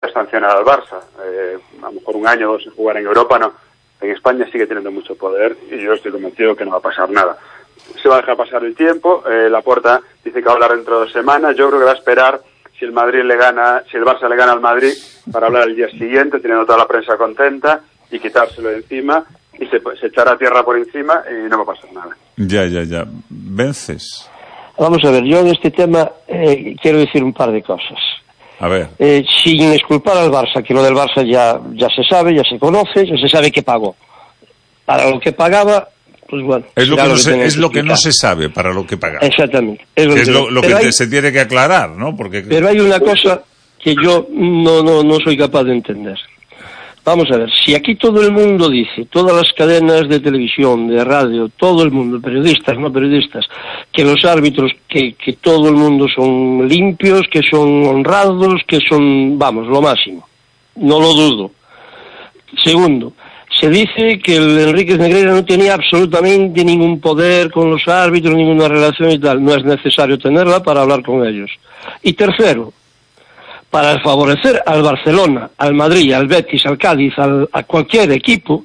puedes sancionar al Barça. A lo mejor un año o dos sin jugar en Europa, no. En España sigue teniendo mucho poder y yo estoy convencido que no va a pasar nada. Se va a dejar pasar el tiempo. Laporta dice que va a hablar dentro de 2 semanas. Yo creo que va a esperar si el Barça le gana al Madrid para hablar el día siguiente, teniendo toda la prensa contenta y quitárselo de encima y se echará tierra por encima y no va a pasar nada. Ya. Vences. Vamos a ver, yo en este tema quiero decir un par de cosas. A ver. Sin exculpar al Barça, que lo del Barça ya se sabe, ya se conoce, ya se sabe que pagó. Para lo que pagaba, pues bueno. Es lo que no se sabe para lo que pagaba. Exactamente. Es lo que se tiene que aclarar, ¿no? Pero hay una cosa que yo no soy capaz de entender. Vamos a ver, si aquí todo el mundo dice, todas las cadenas de televisión, de radio, todo el mundo, periodistas, no periodistas, que los árbitros, que todo el mundo son limpios, que son honrados, que son, vamos, lo máximo. No lo dudo. Segundo, se dice que el Enríquez Negreira no tenía absolutamente ningún poder con los árbitros, ninguna relación y tal. No es necesario tenerla para hablar con ellos. Y tercero, para favorecer al Barcelona, al Madrid, al Betis, al Cádiz, a cualquier equipo,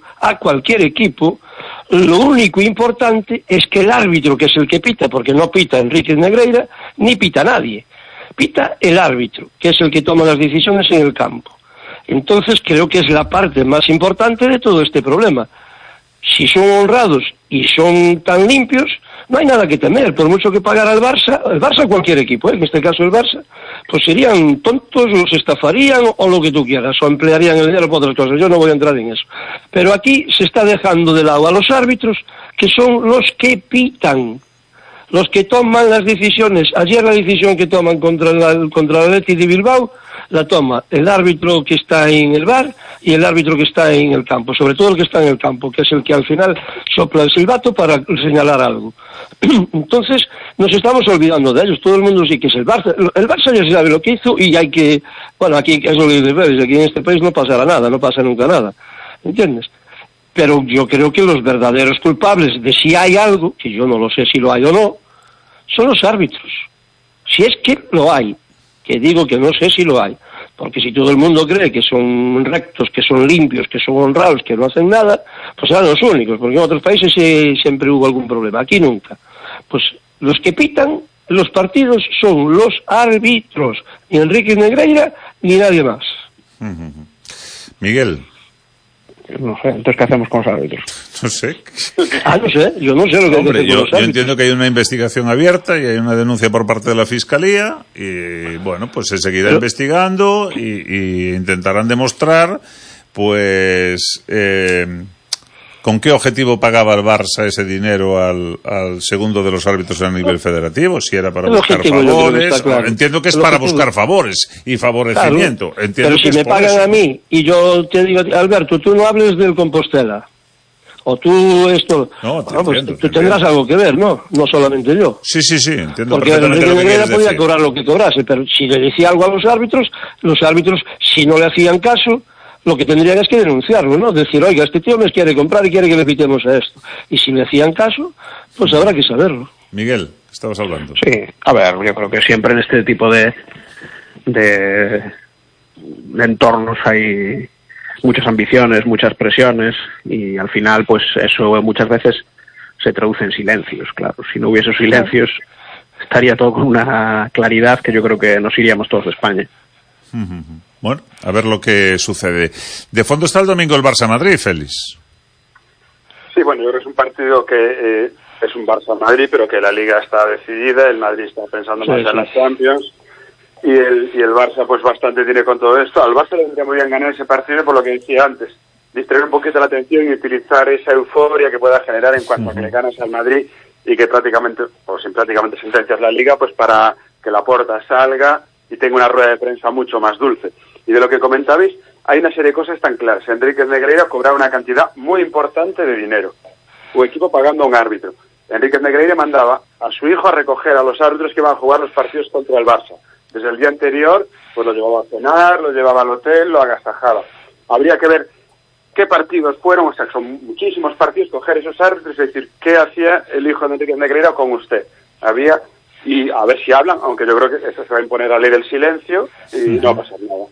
lo único importante es que el árbitro, que es el que pita, porque no pita Enríquez Negreira, ni pita nadie, pita el árbitro, que es el que toma las decisiones en el campo. Entonces creo que es la parte más importante de todo este problema. Si son honrados y son tan limpios, no hay nada que temer. Por mucho que pagara el Barça cualquier equipo, en este caso el Barça, pues serían tontos, los estafarían o lo que tú quieras, o emplearían el dinero para otras cosas. Yo no voy a entrar en eso. Pero aquí se está dejando de lado a los árbitros, que son los que pitan, los que toman las decisiones. Ayer la decisión que toman contra el Betis de Bilbao la toma el árbitro que está en el VAR y el árbitro que está en el campo, sobre todo el que está en el campo, que es el que al final sopla el silbato para señalar algo. Entonces nos estamos olvidando de ellos. Todo el mundo sí que es el Barça. El Barça ya se sabe lo que hizo y hay que, bueno, aquí es lo que dice, aquí en este país no pasará nada, no pasa nunca nada, ¿entiendes? Pero yo creo que los verdaderos culpables de si hay algo, que yo no lo sé si lo hay o no, son los árbitros. Si es que lo hay, que digo que no sé si lo hay, porque si todo el mundo cree que son rectos, que son limpios, que son honrados, que no hacen nada, pues serán los únicos, porque en otros países siempre hubo algún problema, aquí nunca. Pues los que pitan los partidos son los árbitros, ni Enríquez Negreira ni nadie más. Miguel. No sé, entonces ¿qué hacemos con los árbitros? No sé. No sé, yo no sé lo que hay que hacer con los árbitros. Yo entiendo que hay una investigación abierta y hay una denuncia por parte de la Fiscalía y, bueno, pues se seguirá investigando y intentarán demostrar, pues, con qué objetivo pagaba el Barça ese dinero al segundo de los árbitros a nivel federativo, si era para buscar favores. Claro. Entiendo que es para buscar favores y favorecimiento. Claro, pero si me pagan a mí y yo te digo, Alberto, tú no hables del Compostela, o tú esto, no, pues tú tendrás algo que ver, ¿no? No solamente yo. Sí, entiendo. Porque Enrique Negreira podía cobrar lo que cobrase, pero si le decía algo a los árbitros, si no le hacían caso, lo que tendrían es que denunciarlo, ¿no? Decir, oiga, este tío me quiere comprar y quiere que le pitemos a esto. Y si le hacían caso, pues habrá que saberlo. Miguel, estabas hablando. Sí, a ver, yo creo que siempre en este tipo de entornos hay muchas ambiciones, muchas presiones, y al final, pues eso muchas veces se traduce en silencios, claro. Si no hubiese silencios, estaría todo con una claridad que yo creo que nos iríamos todos de España. Bueno, a ver lo que sucede. De fondo está el domingo el Barça-Madrid, Félix. Sí, bueno, yo creo que es un partido que es un Barça-Madrid, pero que la Liga está decidida, el Madrid está pensando más en las Champions, y el Barça pues bastante tiene con todo esto. Al Barça le vendría muy bien ganar ese partido por lo que decía antes, distraer un poquito la atención y utilizar esa euforia que pueda generar en cuanto a que le ganas al Madrid y que prácticamente, o sin prácticamente sentencias la Liga, pues para que Laporta salga y tenga una rueda de prensa mucho más dulce. Y de lo que comentabais, hay una serie de cosas tan claras. Enríquez Negreira cobraba una cantidad muy importante de dinero, su equipo pagando a un árbitro. Enríquez Negreira mandaba a su hijo a recoger a los árbitros que iban a jugar los partidos contra el Barça. Desde el día anterior, pues lo llevaba a cenar, lo llevaba al hotel, lo agasajaba. Habría que ver qué partidos fueron, o sea, son muchísimos partidos, coger esos árbitros y decir, ¿qué hacía el hijo de Enríquez Negreira con usted? Y a ver si hablan, aunque yo creo que eso se va a imponer la ley del silencio y no va a pasar nada.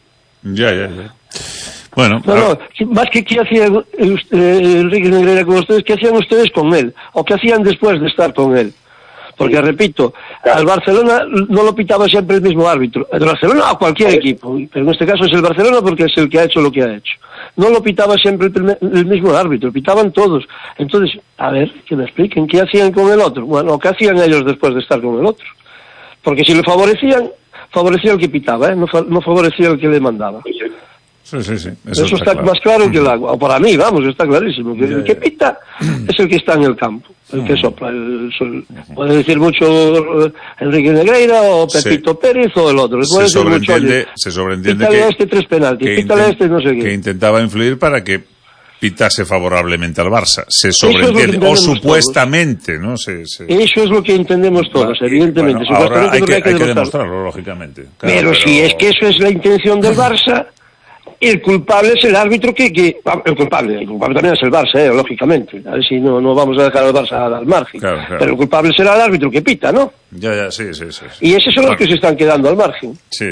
Ya. Bueno, no, más que qué hacía Enrique Negreira con ustedes, ¿qué hacían ustedes con él? ¿O qué hacían después de estar con él? Porque, repito, al Barcelona no lo pitaba siempre el mismo árbitro. El Barcelona a cualquier equipo, pero en este caso es el Barcelona porque es el que ha hecho lo que ha hecho. No lo pitaba siempre el mismo árbitro, pitaban todos. Entonces, a ver, que me expliquen, ¿qué hacían con el otro? Bueno, ¿qué hacían ellos después de estar con el otro? Porque si le favorecía el que pitaba, no favorecía el que le mandaba. Sí. Eso está más claro que el agua. O para mí, vamos, está clarísimo. Que el que pita es el que está en el campo, el que sopla. Puede decir mucho Enrique Negreira o Pepito Pérez o el otro. Se sobreentiende pítale a este 3 penaltis, pítale a este no sé qué. Que intentaba influir para que pitase favorablemente al Barça. Se sobreentiende, o supuestamente, ¿no? Eso es lo que entendemos todos, evidentemente. Bueno, ahora hay que demostrarlo, lógicamente. Claro, pero si es que eso es la intención del Barça, el culpable es el árbitro el culpable también es el Barça, lógicamente. A ver si no vamos a dejar al Barça al margen. Claro. Pero el culpable será el árbitro que pita, ¿no? Ya, sí. Y esos son los que se están quedando al margen. Sí.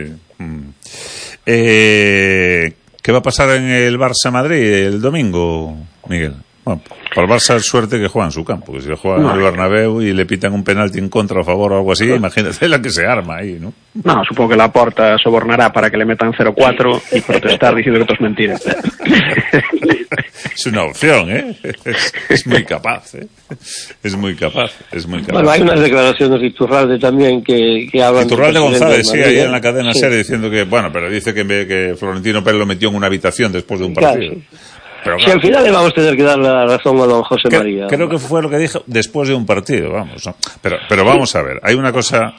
¿Qué va a pasar en el Barça-Madrid el domingo, Miguel? Bueno, para el Barça es suerte que juega en su campo, que si juega en el Bernabéu y le pitan un penalti en contra o a favor o algo así, imagínate la que se arma ahí, ¿no? No, supongo que Laporta sobornará para que le metan 0-4 y protestar diciendo que esto es mentira. Es una opción, ¿eh? Es muy capaz, ¿eh? Es muy capaz. Bueno, hay unas declaraciones de Iturralde también que hablan... Iturralde González, sí, ahí en la cadena SER diciendo que, bueno, pero dice que Florentino Pérez lo metió en una habitación después de un partido. Claro, sí. Pero, claro, si al final le vamos a tener que dar la razón a don José María. Creo que fue lo que dijo después de un partido, vamos. ¿No? Pero vamos a ver, hay una cosa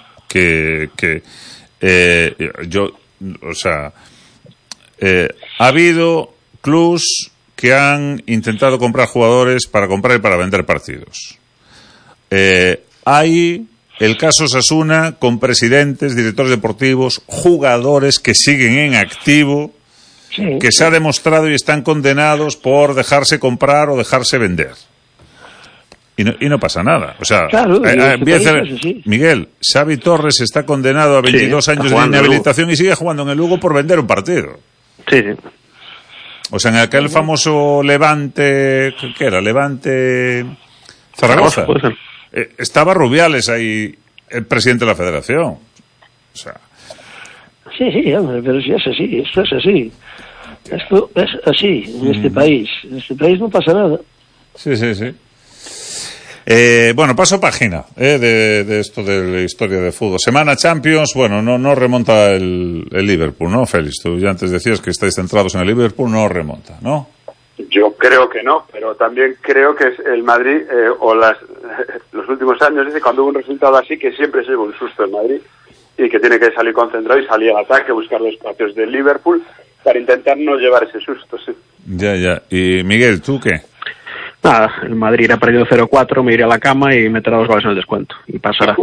ha habido clubs que han intentado comprar jugadores para comprar y para vender partidos. Hay el caso Osasuna con presidentes, directores deportivos, jugadores que siguen en activo, que se ha demostrado y están condenados por dejarse comprar o dejarse vender. Y no pasa nada. O sea, claro, Miguel, Xavi Torres está condenado a 22 años de inhabilitación y sigue jugando en el Lugo por vender un partido. Sí. O sea, en aquel famoso Levante, ¿qué era? Levante Zaragoza. Estaba Rubiales ahí, el presidente de la federación. O sea... Sí, hombre, pero si es así, esto es así. Esto es así en este país. En este país no pasa nada. Sí. Bueno, paso página de esto de la historia de fútbol. Semana Champions, bueno, no remonta el Liverpool, ¿no, Félix? Tú ya antes decías que estáis centrados en el Liverpool, no remonta, ¿no? Yo creo que no, pero también creo que es el Madrid, los últimos años, cuando hubo un resultado así, que siempre se lleva un susto el Madrid y que tiene que salir concentrado y salir al ataque, buscar los espacios del Liverpool para intentar no llevar ese susto, sí. Ya. Y Miguel, ¿tú qué? Nada, el Madrid irá perdido 0-4, me iré a la cama y meterá 2 goles en el descuento. Y pasará.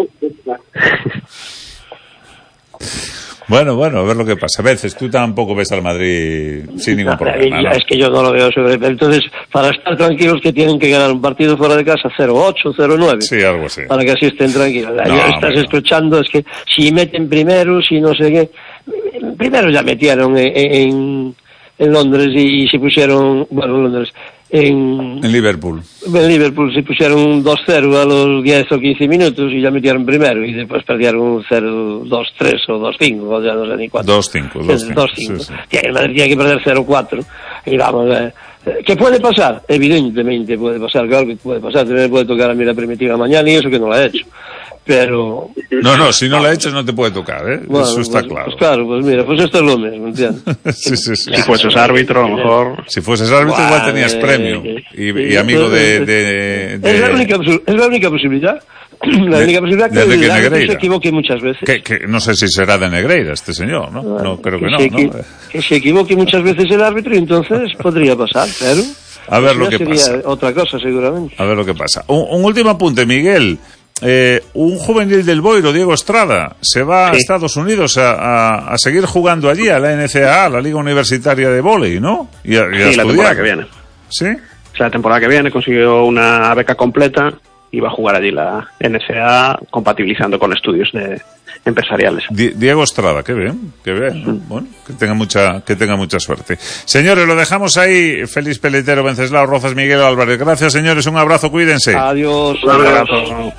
Bueno, a ver lo que pasa. A veces tú tampoco ves al Madrid sin ningún problema, ¿no? Es que yo no lo veo sobre... Entonces, para estar tranquilos que tienen que ganar un partido fuera de casa 0-8, 0-9. Sí, algo así. Para que así estén tranquilos. Ya estás escuchando, es que si meten primero, si no sé qué... Primero ya metieron en Londres y se pusieron... Bueno, en Londres... En Liverpool. En Liverpool se pusieron 2-0 a los 10 o 15 minutos y ya metieron primero y después perdieron 0-2-3 o 2-5, o ya no sé ni cuánto. 2-5. Sí. El Madrid tiene que perder 0-4 y vamos, ¿qué puede pasar? Evidentemente puede pasar, claro que puede pasar, también me puede tocar a mí la primitiva mañana y eso que no la he hecho. Pero... No, si no la echas no te puede tocar, ¿eh? Bueno, eso está claro. Pues claro, pues mira, pues esto es lo mismo, ¿entiendes? Sí. Si fueses árbitro, a lo mejor... Si fueses árbitro igual tenías premio. Y amigo de... Es la única posibilidad. La única posibilidad que el árbitro se equivoque muchas veces. Que no sé si será de Negreira este señor, ¿no? No, creo que no. Que se equivoque muchas veces el árbitro y entonces podría pasar, claro. A ver lo que pasa. Sería otra cosa, seguramente. A ver lo que pasa. Un último apunte, Miguel. Un juvenil del Boiro, Diego Estrada, se va a Estados Unidos a seguir jugando allí, a la NCAA, la Liga Universitaria de Vóley, ¿no? Y a estudiar. La temporada que viene. ¿Sí? O sea, la temporada que viene consiguió una beca completa y va a jugar allí la NCAA compatibilizando con estudios empresariales. Diego Estrada, qué bien. Bueno, que tenga mucha suerte. Señores, lo dejamos ahí. Félix Peletero, Venceslao Rozas, Miguel Álvarez. Gracias, señores, un abrazo, cuídense. Adiós. Un abrazo.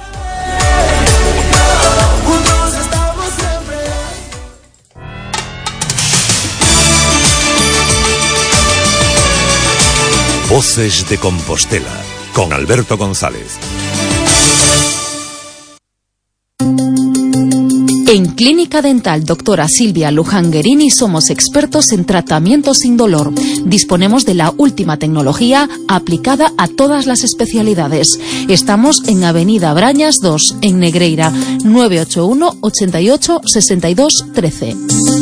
Voces de Compostela, con Alberto González. En Clínica Dental Doctora Silvia Luján Guerini somos expertos en tratamiento sin dolor. Disponemos de la última tecnología aplicada a todas las especialidades. Estamos en Avenida Brañas 2, en Negreira, 981 88 62 13.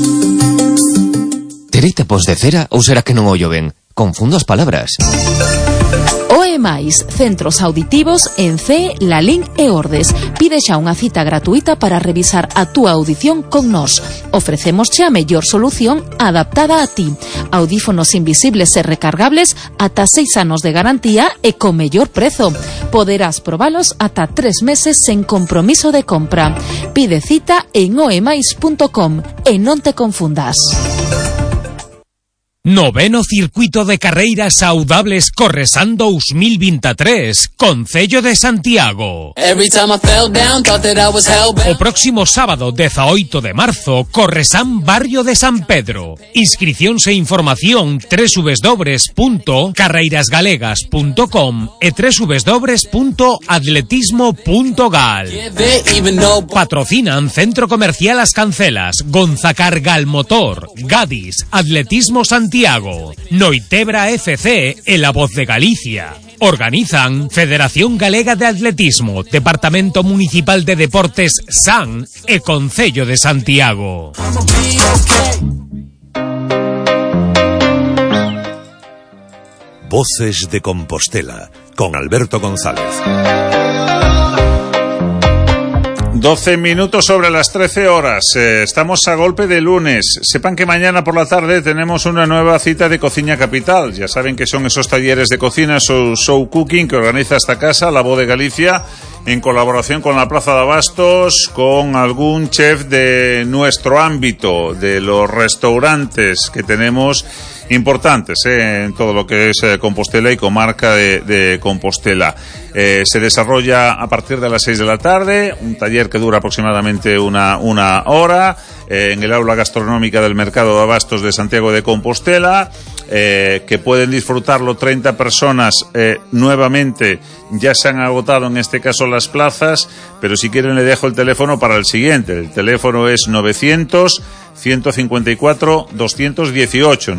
Terei tapos de cera ou será que non ollo ben? Confundo as palabras. OEMAIS, centros auditivos en CE, Lalín e Ordes. Pide xa unha cita gratuita para revisar a túa audición con nós. Ofrecémosche a mellor solución adaptada a ti. Audífonos invisibles e recargables ata 6 anos de garantía e con mellor prezo. Poderás probalos ata 3 meses sen compromiso de compra. Pide cita en oemais.com e non te confundas. Noveno Circuito de Carreiras Saudables Corresan 2023, Concello de Santiago. O próximo sábado 18 de marzo, Corresan Barrio de San Pedro. Inscricións e información www.carreirasgalegas.com e www.atletismo.gal. Patrocinan Centro Comercial As Cancelas, Gonzacar Galmotor, Gadis, Atletismo Santiago, Noitebra FC e La Voz de Galicia. Organizan Federación Galega de Atletismo, Departamento Municipal de Deportes SAN e Concello de Santiago. Voces de Compostela, con Alberto González. 12 minutos sobre las 13 horas. Estamos a golpe de lunes. Sepan que mañana por la tarde tenemos una nueva cita de Cocina Capital. Ya saben que son esos talleres de cocina, esos show cooking que organiza esta casa, La Voz de Galicia, en colaboración con la Plaza de Abastos, con algún chef de nuestro ámbito, de los restaurantes que tenemos importantes en todo lo que es Compostela y comarca de Compostela. Se desarrolla a partir de las 6 de la tarde, un taller que dura aproximadamente una hora, en el aula gastronómica del Mercado de Abastos de Santiago de Compostela, que pueden disfrutarlo 30 personas. Nuevamente ya se han agotado en este caso las plazas, pero si quieren le dejo el teléfono para el siguiente. El teléfono es 900-154-218,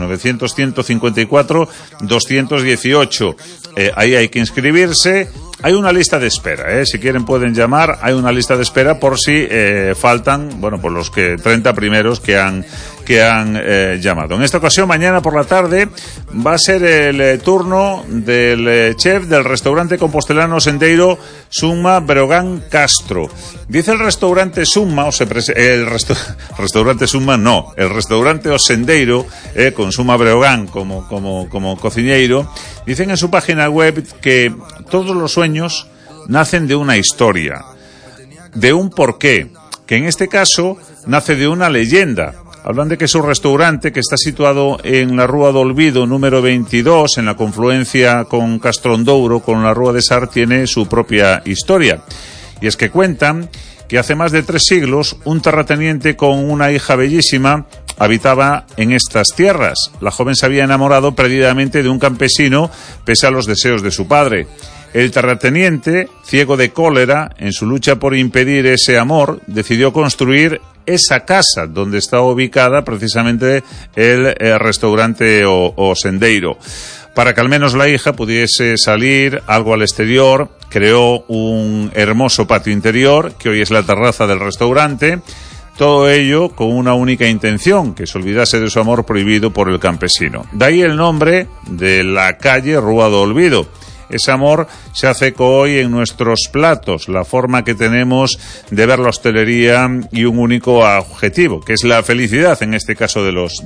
900-154-218. Ahí hay que inscribirse. Hay una lista de espera, si quieren pueden llamar. Hay una lista de espera por si faltan, bueno, por los 30 primeros que han llamado. En esta ocasión, mañana por la tarde, va a ser el turno del chef del restaurante compostelano Sendeiro Summa Breogán Castro. Dice el restaurante Summa, el restaurante Summa no, el restaurante O Sendeiro, con Summa Breogán como cocineiro. Dicen en su página web que todos los sueños nacen de una historia, de un porqué, que en este caso nace de una leyenda. Hablan de que es un restaurante que está situado en la Rúa do Olvido, número 22, en la confluencia con Castrondouro, con la Rúa de Sar, tiene su propia historia. Y es que cuentan que hace más de 3 siglos, un terrateniente con una hija bellísima habitaba en estas tierras. La joven se había enamorado perdidamente de un campesino, pese a los deseos de su padre. El terrateniente, ciego de cólera, en su lucha por impedir ese amor, decidió construir esa casa donde está ubicada precisamente el restaurante o Sendeiro. Para que al menos la hija pudiese salir algo al exterior, creó un hermoso patio interior, que hoy es la terraza del restaurante. Todo ello con una única intención, que se olvidase de su amor prohibido por el campesino. De ahí el nombre de la calle Rúa do Olvido. Ese amor se hace eco hoy en nuestros platos, la forma que tenemos de ver la hostelería y un único objetivo, que es la felicidad, en este caso de los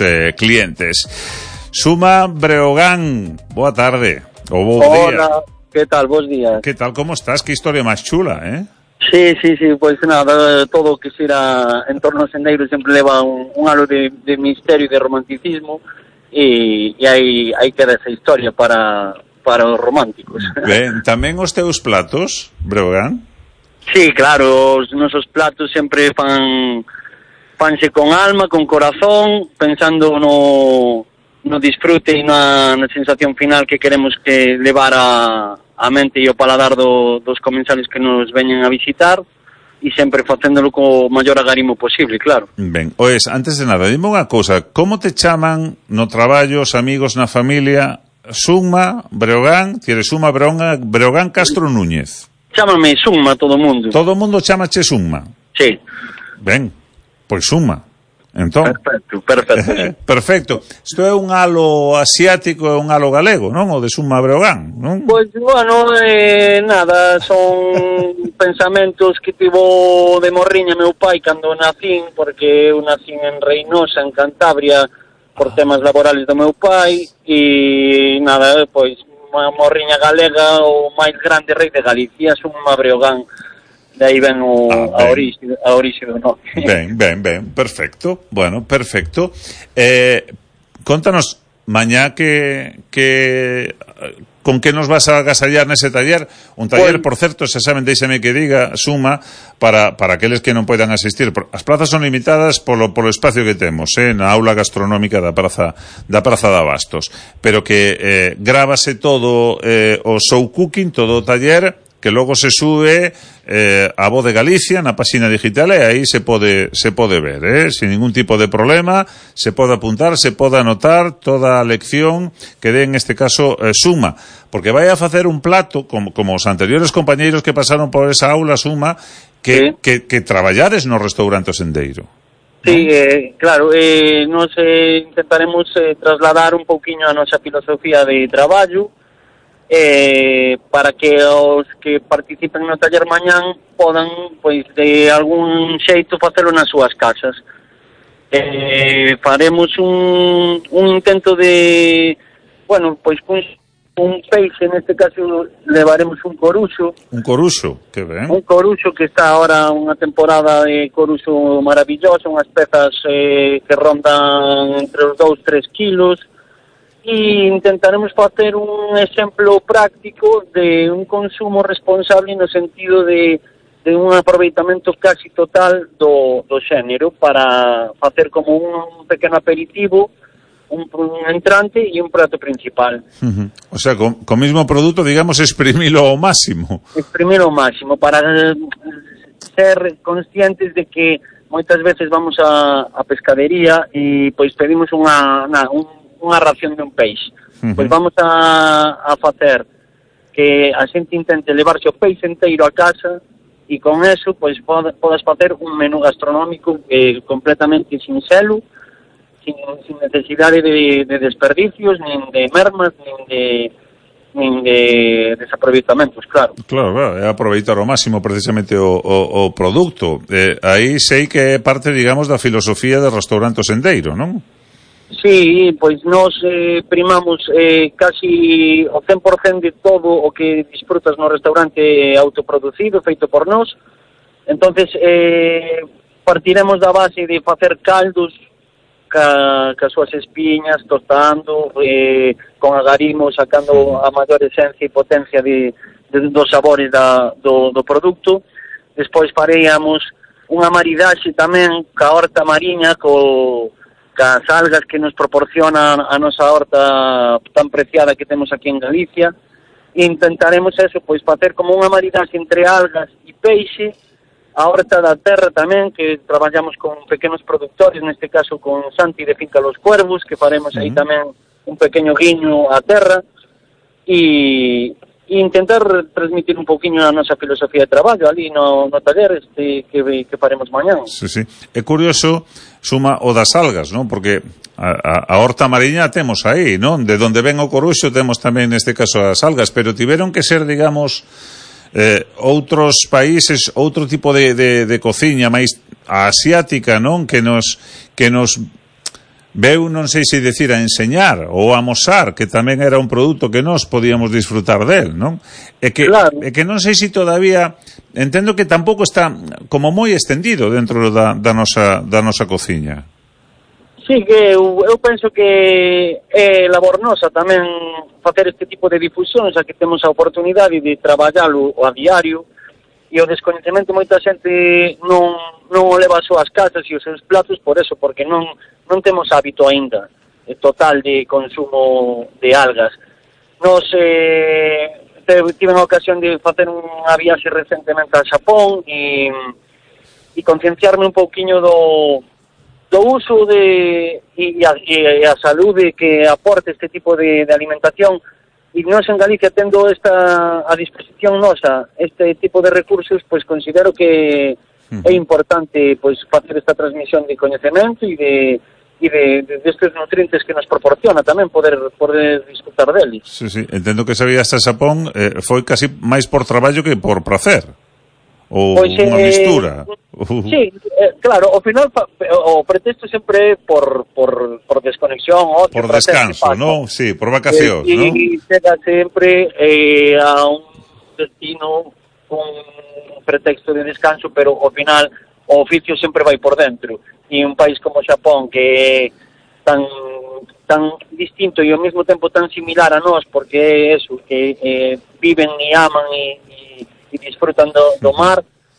clientes. Summa Breogán, boa tarde. O bo día. ¿Qué tal? Bos días. Que tal, como estás? Que historia máis chula, Sí, pois nada, todo o que xira en torno ao sendeiro sempre leva un halo de misterio e de romanticismo e aí queda esa historia para os románticos. Ben, tamén os teus platos, Breogán? Sí, claro, os nosos platos sempre fanse con alma, con corazón, pensando no disfrute e na sensación final que queremos que levar a mente e o paladar dos comensales que nos veñen a visitar e sempre facéndolo co maior agarimo posible, claro. Ben, oes, antes de nada, dime unha cousa, como te chaman no traballo, os amigos, na familia, Suma, Breogán, tienes Suma, Breogán, Castro Núñez? Chámame Suma todo o mundo. Todo o mundo chámache Suma? Sí. Ben, pois Suma. Entón, perfecto. Perfecto. Isto é un halo asiático e un halo galego, non? O de Suma Breogán, non? Pois, bueno, nada, son pensamentos que tivo de morriña meu pai cando nacín, porque eu nacín en Reinosa, en Cantabria, por temas laborales do meu pai, e nada, pois, unha morriña galega, o máis grande rei de Galicia, Suma Breogán. De aí ven a orixe do nome. Ben, perfecto. Bueno, perfecto. Contanos, mañá con que nos vas a agasallar nese taller? Un taller, por certo, se saben, déixame que diga, Suma, para aqueles que non poidan asistir. As plazas son limitadas polo espacio que temos, na aula gastronómica da Praza de Abastos. Pero que grábase todo o show cooking, todo o taller, que logo se sube a Voz de Galicia na páxina digital e aí se pode ver, sin ningún tipo de problema, se pode apuntar, se pode anotar toda a lección que dé en este caso Suma, porque vai a facer un plato como os anteriores compañeiros que pasaron por esa aula Suma que traballades no restaurante O Sendeiro. Sí, claro, nos intentaremos trasladar un pouquiño a nosa filosofía de traballo, para que os que participen no taller mañán podan, pois, de algún xeito facelo nas súas casas. Faremos un intento de, bueno, pois un peixe, neste caso levaremos un coruxo. Un coruxo, que ben. Un coruxo que está ahora unha temporada de coruxo maravillosa, unhas pezas que rondan entre os 2-3 kilos. E intentaremos facer un exemplo práctico de un consumo responsable no sentido de un aproveitamento casi total do xénero para facer como un pequeno aperitivo, un entrante e un prato principal. O sea, co mismo produto, digamos, exprimilo ao máximo. Exprimilo ao máximo para ser conscientes de que moitas veces vamos a pescadería e pois pedimos unha ración de un peixe. Pois vamos a facer que a xente intente levarse o peixe inteiro a casa e con eso pois podas facer un menú gastronómico completamente sinxelo, sin necesidade de desperdicios, nin de mermas, nin de desaproveitamentos, claro. Claro, é aproveitar ao máximo precisamente o produto. Aí sei que é parte, digamos, da filosofía do restaurante O Sendeiro, non? Sí, pois nos primamos casi o 100% de todo o que disfrutas no restaurante autoproducido, feito por nós. Entonces partiremos da base de facer caldos ca súas espiñas, tostando, con agarimo, sacando a maior esencia e potencia dos sabores do produto. Despois faríamos unha maridaxe tamén ca horta mariña, cas algas que nos proporciona a nosa horta tan preciada que temos aquí en Galicia, e intentaremos eso, pois facer como unha maridaxe entre algas e peixe, a horta da terra tamén, que traballamos con pequenos productores, neste caso con Santi de Finca Los Cuervos, que faremos aí tamén un pequeño guiño á terra, e intentar transmitir un pouquiño a nosa filosofía de traballo ali no taller que faremos mañán. Sí. É curioso, Suma, o das algas, non? Porque a horta mariña temos aí, non? De onde ven o coruxo temos tamén neste caso as algas, pero tiveron que ser, digamos, outros países, outro tipo de cociña máis asiática, non? Que nos veu, non sei se dicir a enseñar ou a amosar que tamén era un produto que nós podíamos disfrutar del, non? E que non sei se todavía, entendo que tampouco está como moi extendido dentro da nosa cociña. Sí, que eu penso que é labor nosa tamén facer este tipo de difusión, xa que temos a oportunidade de traballalo a diario, e o descoñecemento moita xente non o leva as súas casas e os seus platos por eso, porque non temos hábito aínda total de consumo de algas. Nos tive a ocasión de facer unha viaxe recentemente a Xapón e concienciarme un pouquiño do uso e a saúde que aporta este tipo de alimentación, e nós en Galicia tendo a disposición nosa este tipo de recursos, pois considero que é importante pois facer esta transmisión de coñecemento e de estes nutrientes que nos proporciona tamén poder disfrutar deles. Sí, entendo que sabía hasta Xapón foi casi máis por traballo que por placer. Ou pois, unha mistura. Sí, claro, ao final o pretexto sempre é por desconexión, ocio, por descanso, non? Sí, por vacacións, non? E chega sempre a un destino con un pretexto de descanso, pero ao final o oficio sempre vai por dentro. E un país como Xapón, que é tan distinto e ao mesmo tempo tan similar a nós, porque é eso, que viven e aman e disfrutan do mar,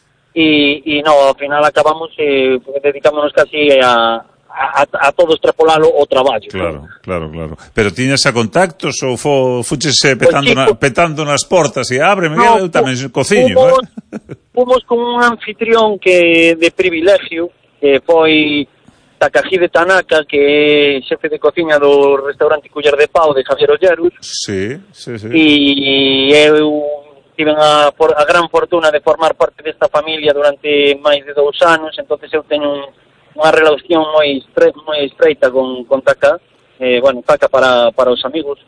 e no, ao final acabamos dedicámonos casi a todo extrapolalo o traballo. Claro. Pero tiñas a contactos ou fuchese petando nas portas e ábreme, eu tamén cociño, Fomos con un anfitrión que de privilegio, que foi Takahide Tanaka, que é xefe de cociña do restaurante Culler de Pau de Javier Olleros. Sí. E eu tive a gran fortuna de formar parte desta familia durante máis de 2 anos, entonces eu teño unha relación moi estreita con Taka, Taka para os amigos,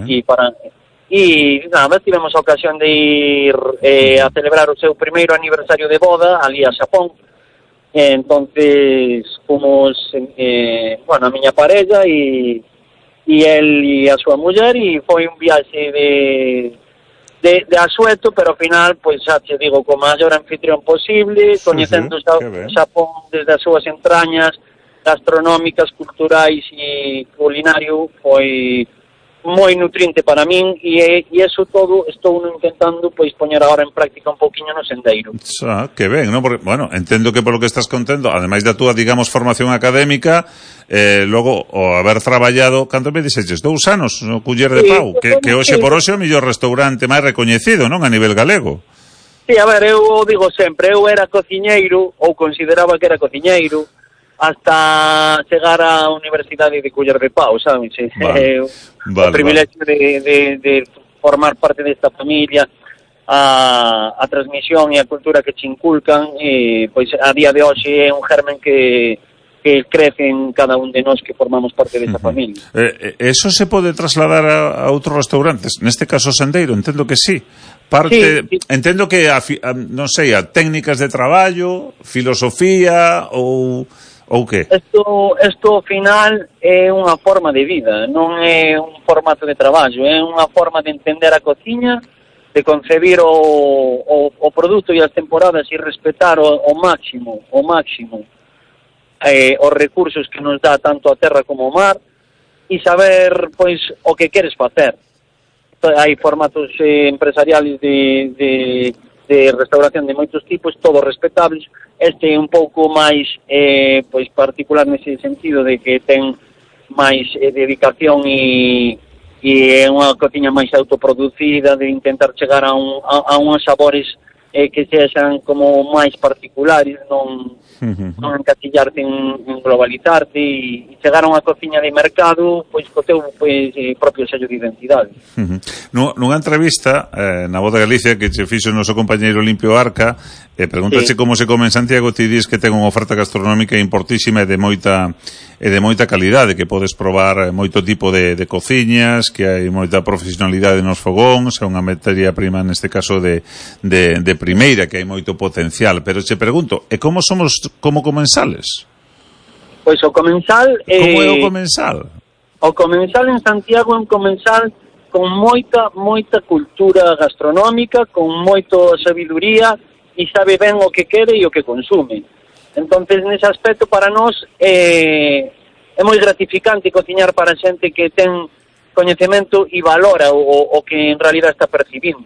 e nada, tivemos a ocasión de ir a celebrar o seu primeiro aniversario de boda ali a Xapón. Entonces fomos a miña parella e el e a súa muller, e foi un viaxe de asueto, pero ao final, pois xa te digo, co maior anfitrión posible, coñecendo Xapón desde as súas entrañas gastronómicas, culturais e culinario, foi moi nutriente para min, e eso todo estou intentando pois poñer agora en práctica un pouquiño no sendeiro. Que ben, non? Porque, entendo que polo que estás contendo, ademais da túa, digamos, formación académica, logo, o haber traballado, canto me dixeches, 2 anos no Culler de Pau, que hoxe por hoxe é o mellor restaurante máis recoñecido, non? A nivel galego. Sí, a ver, eu digo sempre, eu era cociñeiro, ou consideraba que era cociñeiro, hasta chegar á Universidade de Culler de Pau, sabes? O privilegio de formar parte desta familia, a transmisión e a cultura que che inculcan, pois a día de hoxe é un germen que crece en cada un de nós que formamos parte desta familia. Eso se pode trasladar a outros restaurantes? Neste caso Sendeiro, entendo que sí. Sí. Entendo que, non sei, a técnicas de traballo, filosofía ou que? Isto ao final é unha forma de vida, non é un formato de traballo, é unha forma de entender a cociña, de concebir o produto e as temporadas e respetar o máximo os recursos que nos dá tanto a terra como o mar, e saber pois o que queres facer. Hai formatos empresariales de restauración de moitos tipos, todos respetables. Este é un pouco máis pois particular nese sentido de que ten máis dedicación e é unha cociña máis autoproducida, de intentar chegar a uns sabores que sexan como máis particulares, non encasillarte en globalizarte, e chegar a unha cociña de mercado pois co teu propio sello de identidade. Nunha entrevista na Voz de Galicia que che fixo o noso compañeiro Limpio Arca, pregúntache como se come en Santiago, ti dis que ten unha oferta gastronómica importantísima e de moita calidade, que podes probar moito tipo de cociñas, que hai moita profesionalidade nos fogóns, é unha materia prima neste caso de primeira, que hai moito potencial. Pero che pregunto, e como somos como comensales? Pois o comensal... Como é o comensal? O comensal en Santiago é un comensal con moita cultura gastronómica, con moita sabiduría e sabe ben o que quere e o que consume. Entonces, nese aspecto, para nós é moi gratificante cociñar para xente que ten coñecemento e valora o que en realidad está percibindo.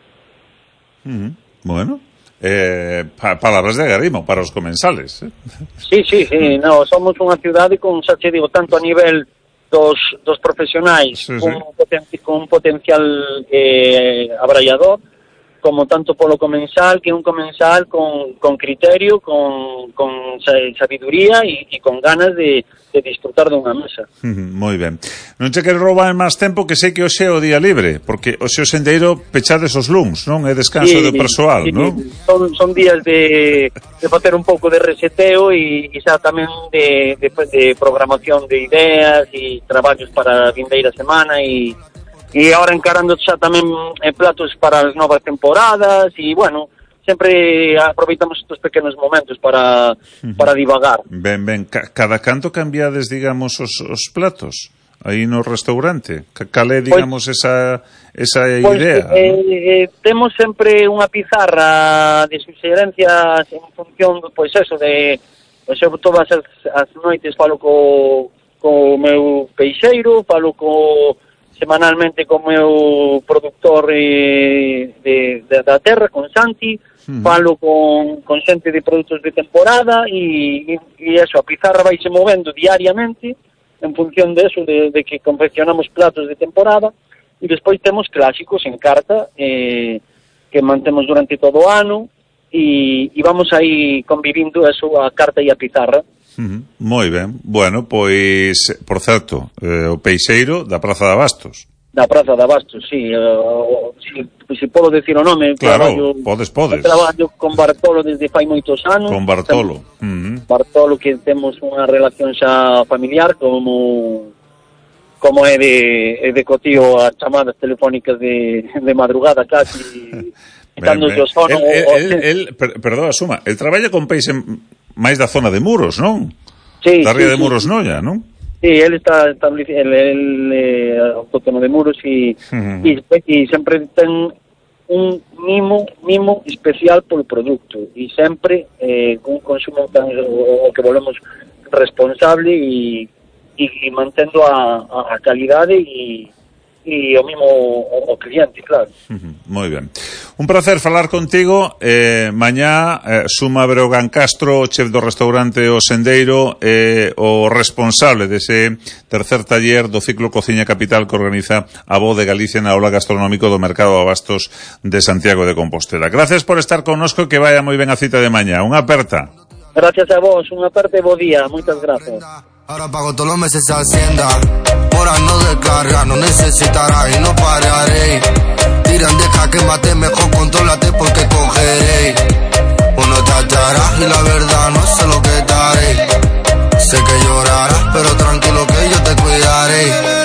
Bueno, palabras de agarimo para os comensales. Sí, no, somos unha cidade con, xa te digo, tanto a nivel dos profesionais, con un potencial abrallador, como tanto polo comensal, que é un comensal con criterio, con sabiduría e con ganas de disfrutar dunha mesa. Moi ben. Non che quero roubar máis tempo, que sei que hoxe é o día libre, porque hoxe o sendeiro pechades os luns, non? É descanso do persoal, non? Son días de facer un pouco de reseteo e xa tamén de programación de ideas e traballos para a vindeira semana e agora encarando xa tamén platos para as novas temporadas e, bueno, sempre aproveitamos estes pequenos momentos para divagar. Ben, cada canto cambiades, digamos, os platos aí no restaurante? Cal é, digamos, esa idea? Temos sempre unha pizarra de suxerencias en función, pois eso, de todas as noites falo co meu peixeiro, falo semanalmente co meu productor da terra, con Santi, falo con xente de produtos de temporada e eso, a pizarra vai se movendo diariamente en función de eso, de que confeccionamos platos de temporada e despois temos clásicos en carta que mantemos durante todo o ano e vamos aí convivindo eso, a carta e a pizarra. Moi ben. Bueno, pois, por certo, o peixeiro da Praza de Abastos. Da Praza de Abastos, sí. Se podo decir o nome. Claro, podes. Traballo con Bartolo desde fai moitos anos. Con Bartolo. Bartolo, que temos unha relación xa familiar, como é de cotío as chamadas telefónicas de madrugada casi. Perdón, Suma, el traballa con peixe máis da zona de Muros, non? Sí. Da ría de Muros Noia, non? Sí, él está establecido, él autóctono de Muros e sempre ten un mimo especial polo produto e sempre un consumo o que volvemos responsable e mantendo a calidade e o mismo o cliente, claro. Moi ben. Un placer falar contigo. Mañá, Suma Breogán Castro, chef do restaurante O Sendeiro, o responsable dese tercer taller do ciclo Cociña Capital que organiza a Voz de Galicia na aula gastronómico do Mercado de Abastos de Santiago de Compostela. Gracias por estar connosco, que vaya moi ben a cita de mañá. Unha aperta. Gracias a vos, unha aperta e bo día. Moitas gracias. Ahora pago todos los meses Hacienda. Ahora no descarga, no necesitará y no pararé. Tiran, deja que mate, mejor contrólate porque cogeré. Uno tacharás y la verdad no sé lo que daré. Sé que llorarás, pero tranquilo que yo te cuidaré.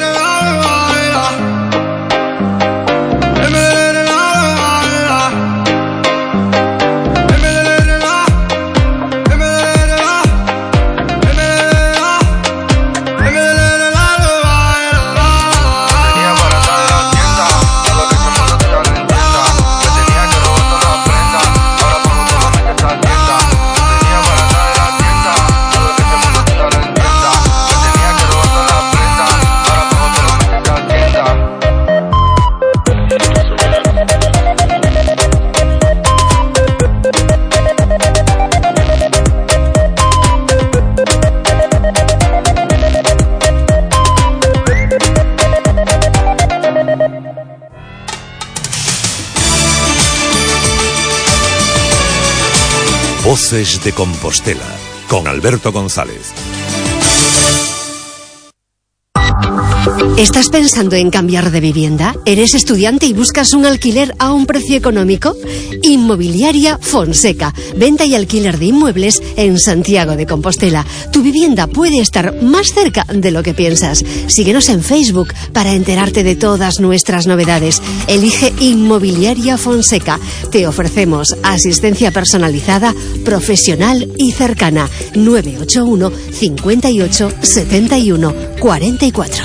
Voces de Compostela, con Alberto González. ¿Estás pensando en cambiar de vivienda? ¿Eres estudiante y buscas un alquiler a un precio económico? Inmobiliaria Fonseca. Venta y alquiler de inmuebles en Santiago de Compostela. Tu vivienda puede estar más cerca de lo que piensas. Síguenos en Facebook para enterarte de todas nuestras novedades. Elige Inmobiliaria Fonseca. Te ofrecemos asistencia personalizada, profesional y cercana. 981 58 71 44.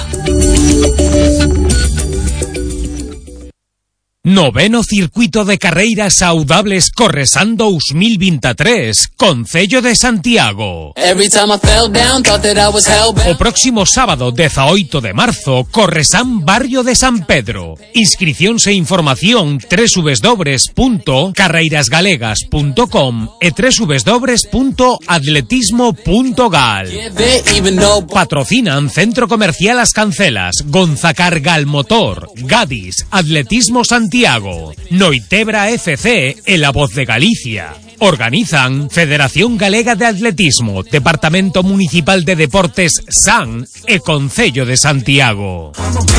Noveno Circuito de Carreiras Saudables Corresan 2023, Concello de Santiago. O próximo sábado 18 de marzo, Corresan Barrio de San Pedro. Inscricións e información www.carreirasgalegas.com e www.atletismo.gal. Patrocinan Centro Comercial As Cancelas, Gonzacar Galmotor, Gadis, Atletismo Santiago, Noitebra FC e La Voz de Galicia. Organizan Federación Galega de Atletismo, Departamento Municipal de Deportes SAN e Concello de Santiago.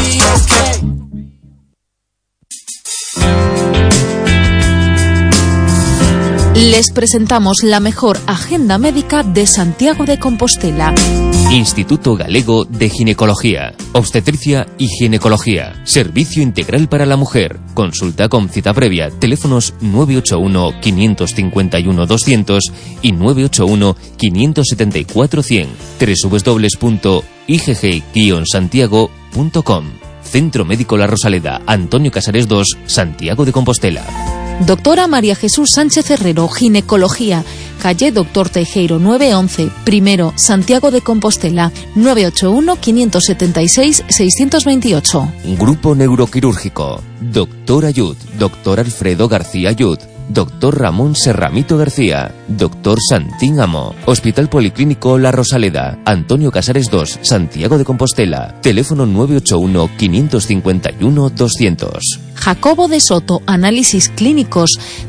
Les presentamos la mejor agenda médica de Santiago de Compostela. Instituto Galego de Ginecología, Obstetricia y Ginecología. Servicio integral para la mujer. Consulta con cita previa. Teléfonos 981 551 200 y 981 574 100. www.igg-santiago.com. Centro Médico La Rosaleda, Antonio Casares 2, Santiago de Compostela. Doctora María Jesús Sánchez Herrero, Ginecología, calle Doctor Teijeiro 911, primero, Santiago de Compostela, 981-576-628. Grupo Neuroquirúrgico, Doctor Ayud, Doctor Alfredo García Ayud, Doctor Ramón Serramito García, Doctor Santín Amo, Hospital Policlínico La Rosaleda, Antonio Casares 2, Santiago de Compostela, teléfono 981-551-200. Jacobo de Soto, análisis clínicos,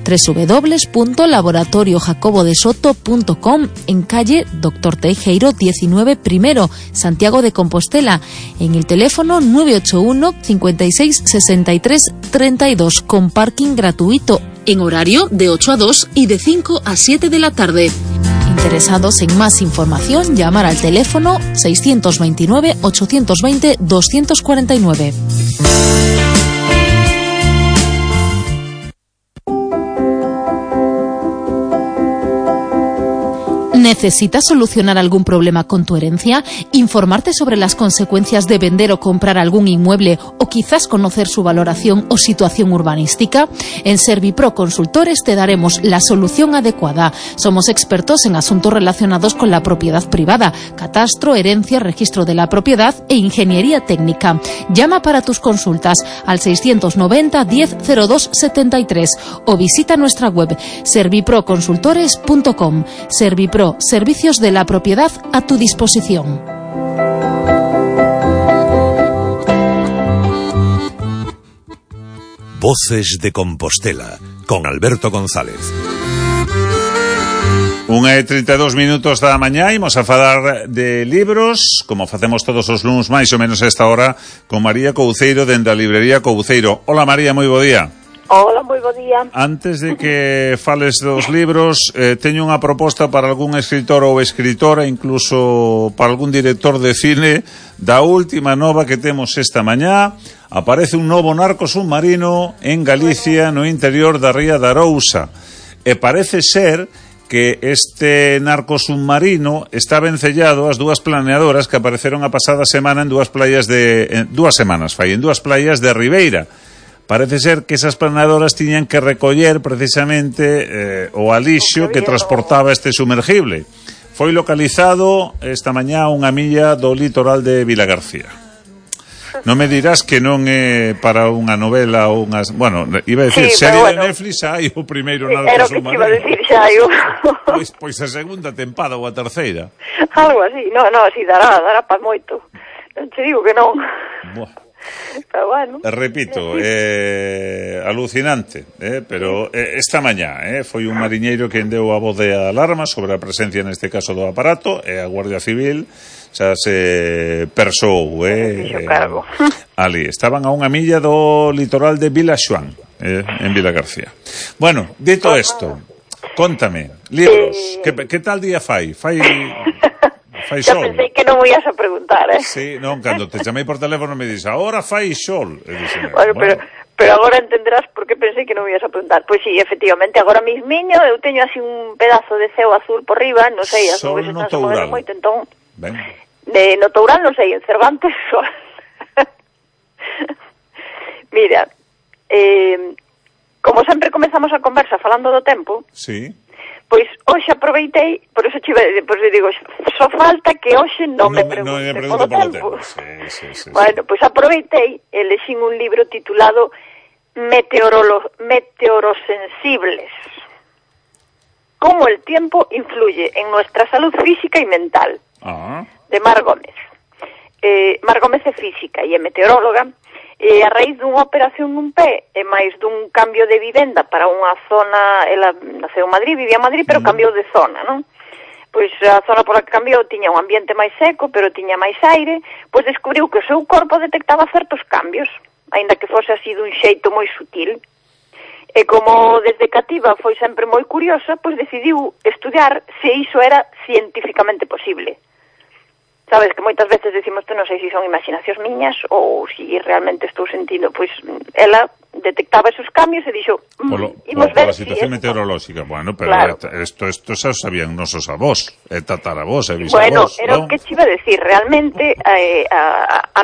www.laboratoriojacobodesoto.com, en calle Doctor Teijeiro 19 primero, Santiago de Compostela, en el teléfono 981 56 63 32, con parking gratuito, en horario de 8 a 2 y de 5 a 7 de la tarde. Interesados en más información, llamar al teléfono 629 820 249. ¿Necesitas solucionar algún problema con tu herencia? ¿Informarte sobre las consecuencias de vender o comprar algún inmueble o quizás conocer su valoración o situación urbanística? En Servipro Consultores te daremos la solución adecuada. Somos expertos en asuntos relacionados con la propiedad privada, catastro, herencia, registro de la propiedad e ingeniería técnica. Llama para tus consultas al 690 10 02 73 o visita nuestra web serviproconsultores.com. Servipro, servicios de la propiedad a tu disposición. Voces de Compostela, con Alberto González. 1:32 da mañá, imos a falar de libros, como facemos todos os luns máis ou menos a esta hora, con María Couceiro dende a librería Couceiro. Hola María, moi bo día. Hola, moi bo día. Antes de que fales dos libros, teño unha proposta para algún escritor ou escritora, incluso para algún director de cine, da última nova que temos esta mañá. Aparece un novo narco submarino en Galicia, no interior da ría da Arousa, e parece ser que este narco submarino está vencellado ás dúas planeadoras que apareceron a pasada semana en dúas playas de Ribeira. Parece ser que esas planeadoras tiñan que recoller precisamente o alixo que transportaba este sumergible. Foi localizado esta mañá a unha milla do litoral de Vilagarcía. Non me dirás que non é para unha novela ou unhas... Bueno, iba a decir, sí, serie de Netflix hai o primeiro narco submarino. Era o que te iba a decir, xa hai Pois a segunda tempada ou a terceira. Algo así, no, así dará para moito. Te digo que non. Buah. Pero bueno. Repito, alucinante, pero esta mañá foi un mariñeiro quen deu a voz de alarma sobre a presencia neste caso do aparato, e a Guardia Civil xa se persou ali. Estaban a unha milla do litoral de Vila Xoán, en Vila García. Bueno, dito isto, contame, libros, que tal día fai? Fai sol. Pensei que non me ias a preguntar, Sí, non, cando te chamei por teléfono me dixo, ahora fai sol. Bueno, pero agora entenderás por que pensei que non me ias a preguntar. Pois sí, efectivamente, agora mismiño eu teño así un pedazo de ceo azul por riba, non sei, as nubes están se movendo moito, entón... No Toural non sei, en Cervantes sol. Mira, como sempre comezamos a conversa falando do tempo... Sí. Pois hoxe aproveitei, por eso pois digo, só falta que hoxe non me pregunte polo tempo. Sí. Bueno, pois aproveitei e lexín un libro titulado Meteorosensibles. Cómo el tiempo influye en nuestra salud física y mental. De Mar Gómez. Mar Gómez é física e é meteoróloga. E a raíz dunha operación nun pé e máis dun cambio de vivenda para unha zona, ela naceu en Madrid, vivía en Madrid, pero cambiou de zona, non? Pois a zona pola que cambiou tiña un ambiente máis seco, pero tiña máis aire, pois descubriu que o seu corpo detectaba certos cambios, aínda que fose así dun xeito moi sutil. E como desde cativa foi sempre moi curiosa, pois decidiu estudiar se iso era científicamente posible. Sabes que moitas veces decimos, non sei se son imaginacións miñas ou se realmente estou sentindo, pois ela detectaba esos cambios e dixo, imos ver pola situación meteorolóxica, bueno, pero claro. Esto xa sabían nosos avós, tataravós, bisavós. Bueno, era o que te iba a decir, realmente a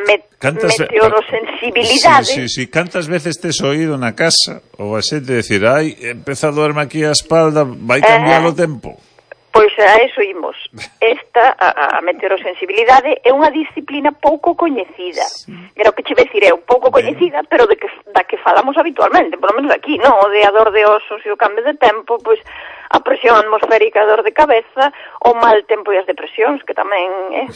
meteorosensibilidade... Sí, cantas veces tes oído na casa ou a xente decir, ai, empeza a doerme aquí a espalda, vai cambiar o tempo? Pois a eso imos. Esta, a meteorosensibilidade, é unha disciplina pouco coñecida. Era o que che decir, é un pouco coñecida, pero da que falamos habitualmente, por lo menos aquí, non? O de a dor de osos e o cambio de tempo, pois a presión atmosférica, a dor de cabeza, o mal tempo e as depresións, que tamén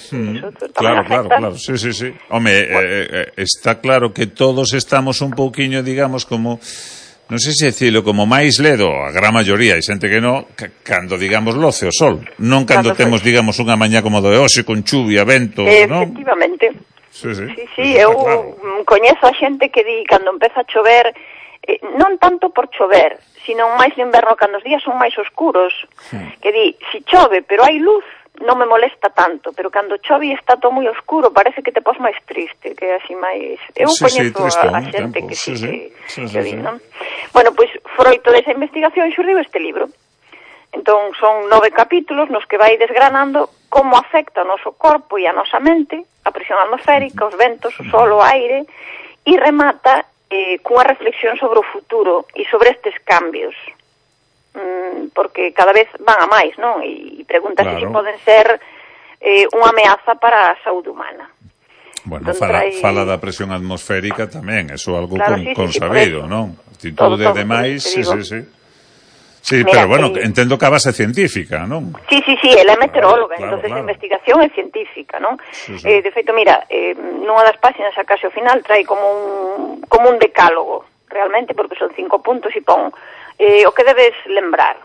Claro, sí. Home, está claro que todos estamos un pouquiño, digamos, como... non sei se decirlo, como máis ledo, a gran maioría, e xente que non, cando, digamos, loce o sol. Non cando temos, digamos, unha mañá como do hoxe, con chuvia, vento, non? Efectivamente. Sí, eu coñezo a xente que di, cando empeza a chover, non tanto por chover, sino máis no inverno, cando os días son máis oscuros, que di, si chove, pero hai luz, non me molesta tanto, pero cando chove e está todo moi oscuro, parece que te pos máis triste, que así máis... Eu coñezo a xente que sí, non? Bueno, pois, froito desa investigación xurdiu este libro. Entón, son 9 capítulos nos que vai desgranando como afecta o noso corpo e a nosa mente, a presión atmosférica, os ventos, o sol, o aire, e remata cunha reflexión sobre o futuro e sobre estes cambios. Porque cada vez van a máis, non? E pregúntase se poden ser unha ameaza para a saúde humana. Bueno, fala da presión atmosférica tamén, eso é algo consabido, non? Actitude de máis, sí. Sí, pero bueno, entendo que a base científica, non? Sí, ela é meteoróloga, entonces a investigación é científica, non? De feito, mira, nunha das páxinas, a case ao final, trae como un decálogo, realmente, porque son 5 puntos e pon o que debes lembrar.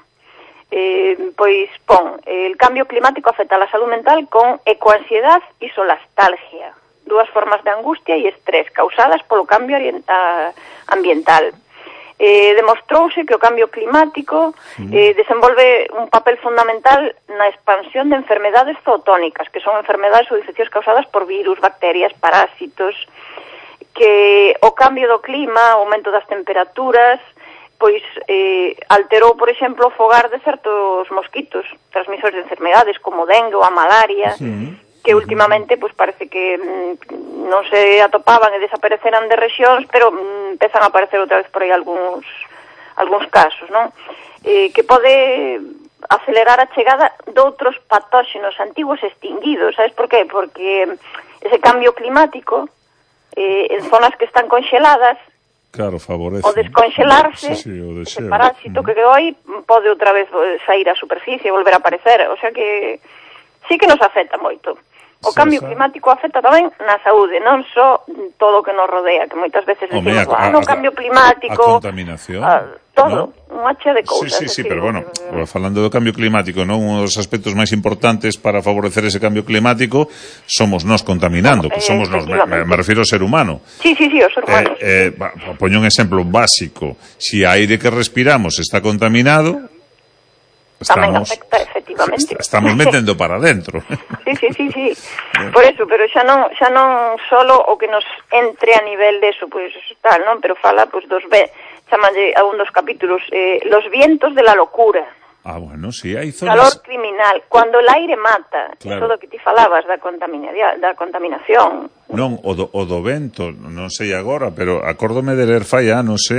Pois pon, el cambio climático afecta a la salud mental con ecoansiedad e solastalgia, dúas formas de angustia e estrés causadas polo cambio ambiental. Demostrouse que o cambio climático desenvolve un papel fundamental na expansión de enfermedades zootónicas, que son enfermedades ou infeccións causadas por virus, bacterias, parásitos, que o cambio do clima, o aumento das temperaturas, pois alterou, por exemplo, o fogar de certos mosquitos transmisores de enfermedades como dengue ou a malaria, que últimamente pois parece que non se atopaban e desapareceran de rexións, pero empezan a aparecer outra vez por aí algúns casos, non? Que pode acelerar a chegada de outros patóxenos antigos extinguidos, sabes por qué? Porque ese cambio climático en zonas que están conxeladas, claro, favorece. O descongelarse, ese parásito que quedou aí pode outra vez sair á superficie e volver a aparecer, o sea que sí que nos afecta moito. O cambio climático afecta tamén na saúde, non só todo o que nos rodea, que moitas veces decimos, no cambio climático, a contaminación, todo, unha chea de cousas. Sí, pero bueno, falando do cambio climático, non, un dos aspectos máis importantes para favorecer ese cambio climático somos nós contaminando, que somos nós, me refiero ao ser humano. Sí, o ser humano. Poño un exemplo básico, si a aire que respiramos está contaminado, tamén afecta, efectivamente. Estamos metendo para dentro. Sí. Por eso, pero xa non solo o que nos entre a nivel de eso, pues tal, non? Pero fala, pues, chamalle a un dos capítulos, los vientos de la locura. Bueno, sí, hai zonas... Calor criminal, cuando el aire mata, claro. Todo o que ti falabas da contaminación. Non, o do vento, non sei agora, pero acórdome de ler fai anos,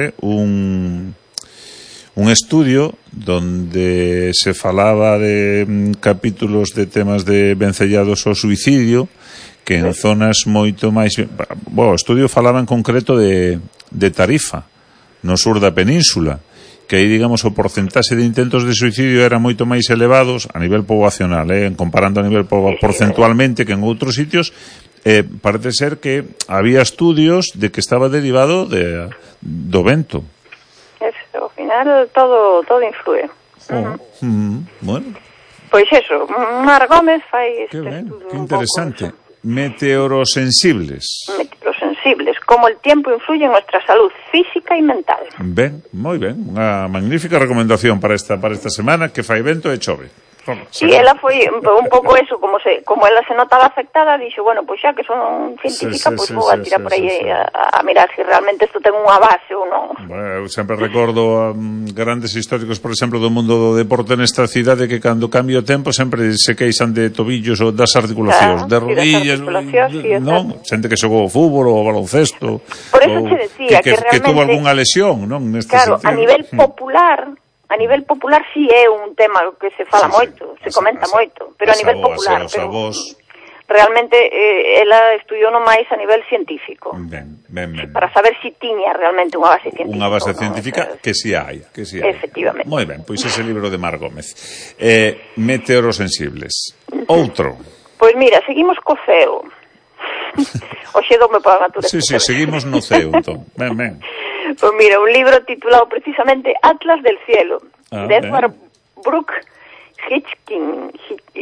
un estudio donde se falaba de capítulos de temas de vencellados ao suicidio que en zonas moito máis... o estudio falaba en concreto de Tarifa, no sur da península, que aí, digamos, o porcentaxe de intentos de suicidio era moito máis elevados a nivel poboacional, comparando a nivel porcentualmente que en outros sitios. Parece ser que había estudios de que estaba derivado do vento. Ao final todo influe. Bueno. Pois eso, Mar Gómez fai este estudo. Que interesante. Meteorosensibles. Meteorosensibles, como el tiempo influye en nuestra salud física y mental. Ben, moi ben, unha magnífica recomendación para esta semana, que fai vento e chove. Sí, ela foi un pouco eso, como ela se notaba afectada, dixo, bueno, pois xa que son científica, pois vou a tirar por aí a mirar se realmente isto ten unha base ou non. Bueno, eu sempre recordo grandes históricos, por exemplo, do mundo do deporte nesta cidade, que cando cambia o tempo sempre se queixan de tobillos ou das articulacións, de rodillas, non? Xente que xogou o fútbol ou o baloncesto. Por eso che decía que realmente... Que tuvo algunha lesión, non? Claro, a nivel popular... A nivel popular sí é un tema que se fala moito, se comenta moito, pero a nivel popular, realmente ela estudiou no máis a nivel científico. Ben. Para saber si tiña realmente unha base científica. Unha base científica que si hai. Efectivamente. Moi ben, pois ese libro de Mar Gómez. Meteorosensibles. Outro. Pois mira, seguimos co ceo. Oxe dome para a natureza. Sí, seguimos no ceo, entón. Ben. Pues mira, un libro titulado precisamente Atlas del Cielo, de Edward Brooke Hitching,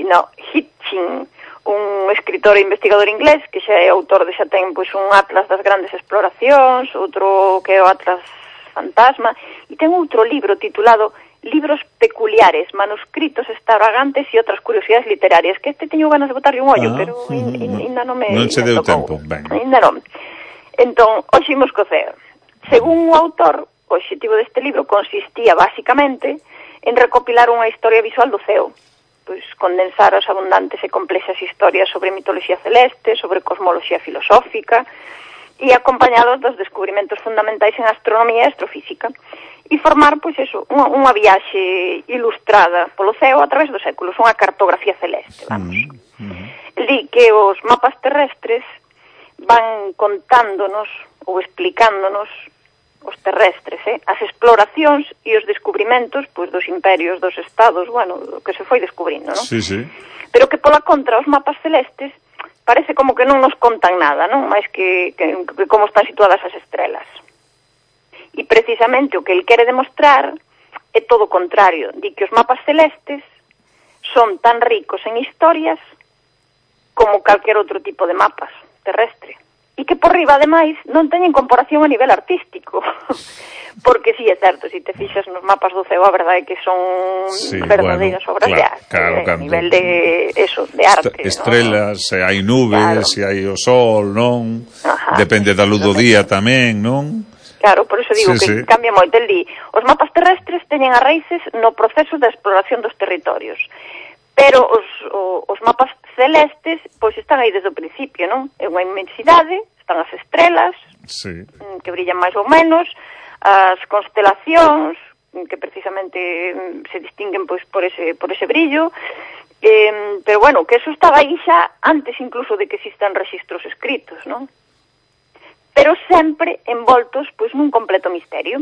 un escritor e investigador inglés que xa é autor xa ten pois un atlas das grandes exploracións, outro que é o Atlas Fantasma, e ten outro libro titulado Libros peculiares, manuscritos extravagantes e outras curiosidades literarias, que este teño ganas de botarlle un ollo, pero ainda non me... Non che deu tempo, ben. Ainda non. Entón, hoxe imos cocer. Según o autor, o obxectivo deste libro consistía basicamente en recopilar unha historia visual do ceo, pois condensar as abundantes e complexas historias sobre mitoloxía celeste, sobre cosmoloxía filosófica e acompañados dos descubrimentos fundamentais en astronomía e astrofísica e formar, pois eso, unha viaxe ilustrada polo ceo a través dos séculos, unha cartografía celeste, vamos. Di que os mapas terrestres van contándonos ou explicándonos os terrestres, as exploracións e os descubrimentos pois dos imperios, dos estados, bueno, que se foi descubrindo, non? Sí. Pero que pola contra os mapas celestes parece como que non nos contan nada, non? Mais que como están situadas as estrelas. E precisamente o que el quere demostrar é todo o contrario, di que os mapas celestes son tan ricos en historias como calquer outro tipo de mapas terrestre. E que por riba, ademais, non teñen comparación a nivel artístico. Porque sí, é certo, se te fixas nos mapas do ceo, a verdade é que son verdadeiras obras de arte. A nivel de arte. Estrelas, hai nubes, hai o sol, non? Depende da luz do día tamén, non? Claro, por eso digo que cambia moito. El di, os mapas terrestres teñen as raíces no proceso de exploración dos territorios. Pero os mapas celestes pois están aí desde o principio, non? É unha inmensidade, están as estrelas, que brillan máis ou menos, as constelacións, que precisamente se distinguen pois por ese brillo, pero bueno, que eso estaba aí xa antes incluso de que existan registros escritos, non? Pero sempre envoltos pois nun completo misterio.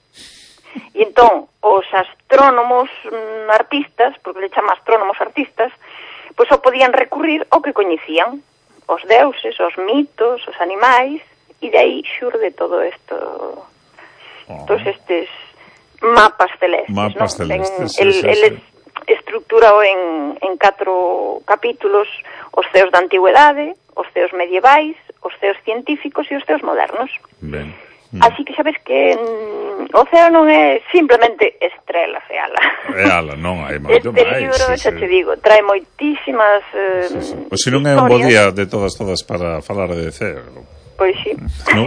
E entón, os astrónomos artistas, porque le chama astrónomos artistas, pois só podían recurrir ao que coñecían, os deuses, os mitos, os animais, e de aí xurde todo isto, todos estes mapas celestes, mapas celestes, Eles estruturao en 4 capítulos: os ceos da antigüedade, os ceos medievais, os ceos científicos e os ceos modernos. Ben. Así que sabes que o ceo non é simplemente estrelas, é ala, non, hai moito este máis. Libro, xa te digo, trae moitísimas Pois se non é un bo día de todas para falar de ceo. Pois sí. No?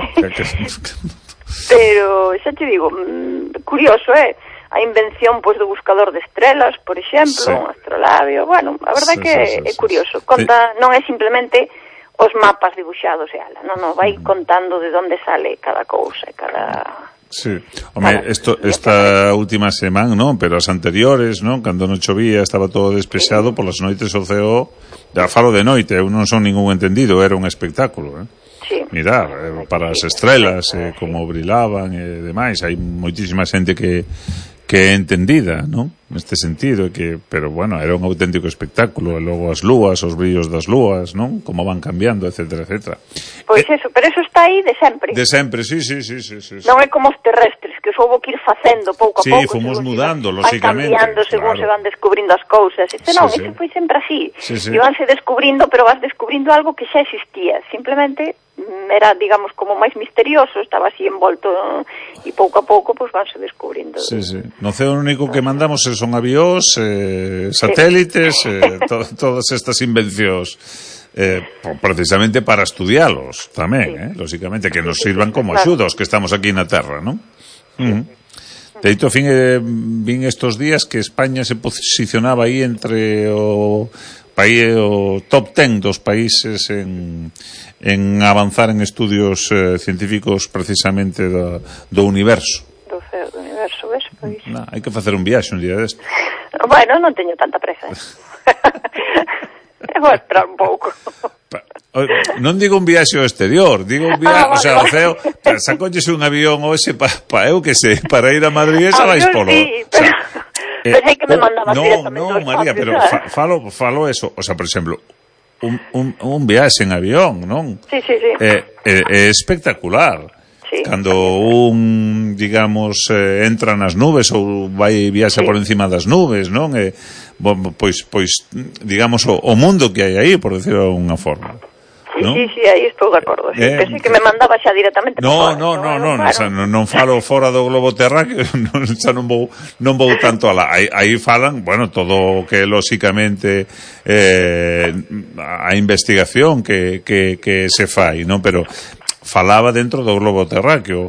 Pero xa te digo, curioso, a invención pois do buscador de estrelas, por exemplo, un astrolabio. Bueno, a verdade que é curioso. Conta, non é simplemente os mapas dibuixados e ala, non, vai contando de onde sale cada cousa, cada... Sí, home, esta última semana, non, pero as anteriores, non, cando non chovía, estaba todo despexado, polas noites o ceo, já falo de noite, eu non son ningún entendido, era un espectáculo, Sí. Mirar, para as estrelas, como brilaban e demais, hai moitísima xente que é entendida, non? Neste sentido, pero bueno, era un auténtico espectáculo, e logo as lúas, os brillos das lúas, non? Como van cambiando, etcétera, etcétera. Pois eso, pero eso está aí de sempre. De sempre, sí. Non é como os terrestres, que houbo que ir facendo pouco a pouco. Sí, fomos mudando, lógicamente. Van cambiando según se van descubrindo as cousas. Non, isto foi sempre así. E vanse descubrindo, pero vas descubrindo algo que xa existía. Simplemente era, digamos, como máis misterioso, estaba así envolto, e pouco a pouco, pois vanse descubrindo. Sí. No ceo o único que mandamos son avións, satélites, todas estas invencións. Precisamente para estudialos tamén, lógicamente, que nos sirvan como axuda os que estamos aquí na Terra, non? De hecho, vin estos días que España se posicionaba aí entre o top 10 dos países en avanzar en estudios científicos precisamente do universo. Do universo, ves? Pois. Hai que facer un viaxe un día deste. Bueno, non teño tanta presa. Vou esperar un pouco. Non digo un viaxe ao exterior, digo un viaxe, o sea, o ceo, sacóllese un avión hoxe eu que sei, para ir a Madrid esa vais polo. Sí, pero pensei que me mandabas directamente. No, María, pero falo eso, o sea, por exemplo, un viaxe en avión, non? Sí. É espectacular. Sí. Cando digamos, entra nas nubes ou vai viaxa por encima das nubes, non? Pois digamos, o mundo que hai aí, por decirlo de alguna forma. ¿no? Sí, aí estou de acordo. Pensei que me mandaba xa directamente. Non falo fora do globo terráqueo, xa non vou tanto aí falan, bueno, todo o que lógicamente a investigación que se fai, non? Pero falaba dentro do globo terráqueo.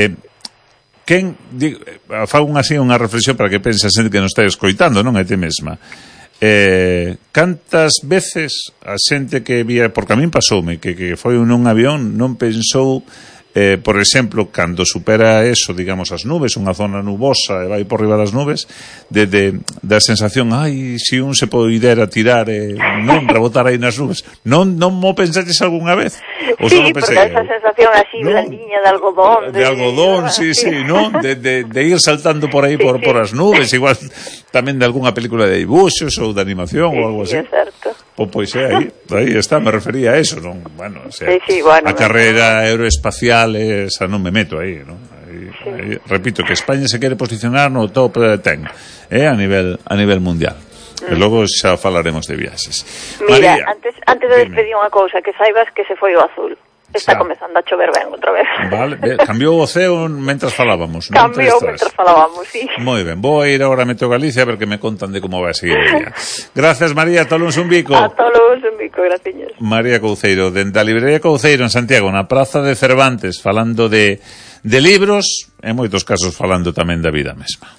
Fago unha reflexión para que pensa a xente que nos está escoitando, non é ti mesma. Cantas veces a xente que vía, porque a min pasoume que foi nun avión, non pensou, por exemplo, cando supera eso, digamos, as nubes, unha zona nubosa e vai por riba das nubes, da sensación, si un se poidera tirar non rebotar aí nas nubes, non mo pensaches algunha vez? Sí, porque esa sensación así blandiña de algodón. De algodón, sí, non? De ir saltando por aí por as nubes, igual tamén de algunha película de dibuxos ou de animación ou algo así. Sí, é certo. Pois aí está, me refería a eso, non? Bueno, o sea, bueno, a carreira aeroespacial esa non me meto aí, non? Aí, repito, que España se quere posicionar no top 10 a nivel mundial. E logo xa falaremos de viaxes. Mira, María, antes de despedir unha cousa, que saibas que se foi o azul. Está comezando a chover ben outra vez. Vale, cambiou o ceo mentras falábamos. Cambiou mentras falábamos, sí. Moi ben, vou a ir agora a Meteo Galicia a ver que me contan de como vai a seguir o día. Gracias, María, ata luns un bico. Ata luns un bico, graciñas. María Couceiro, dende a librería Couceiro en Santiago, na Praza de Cervantes, falando de libros, en moitos casos falando tamén da vida mesma.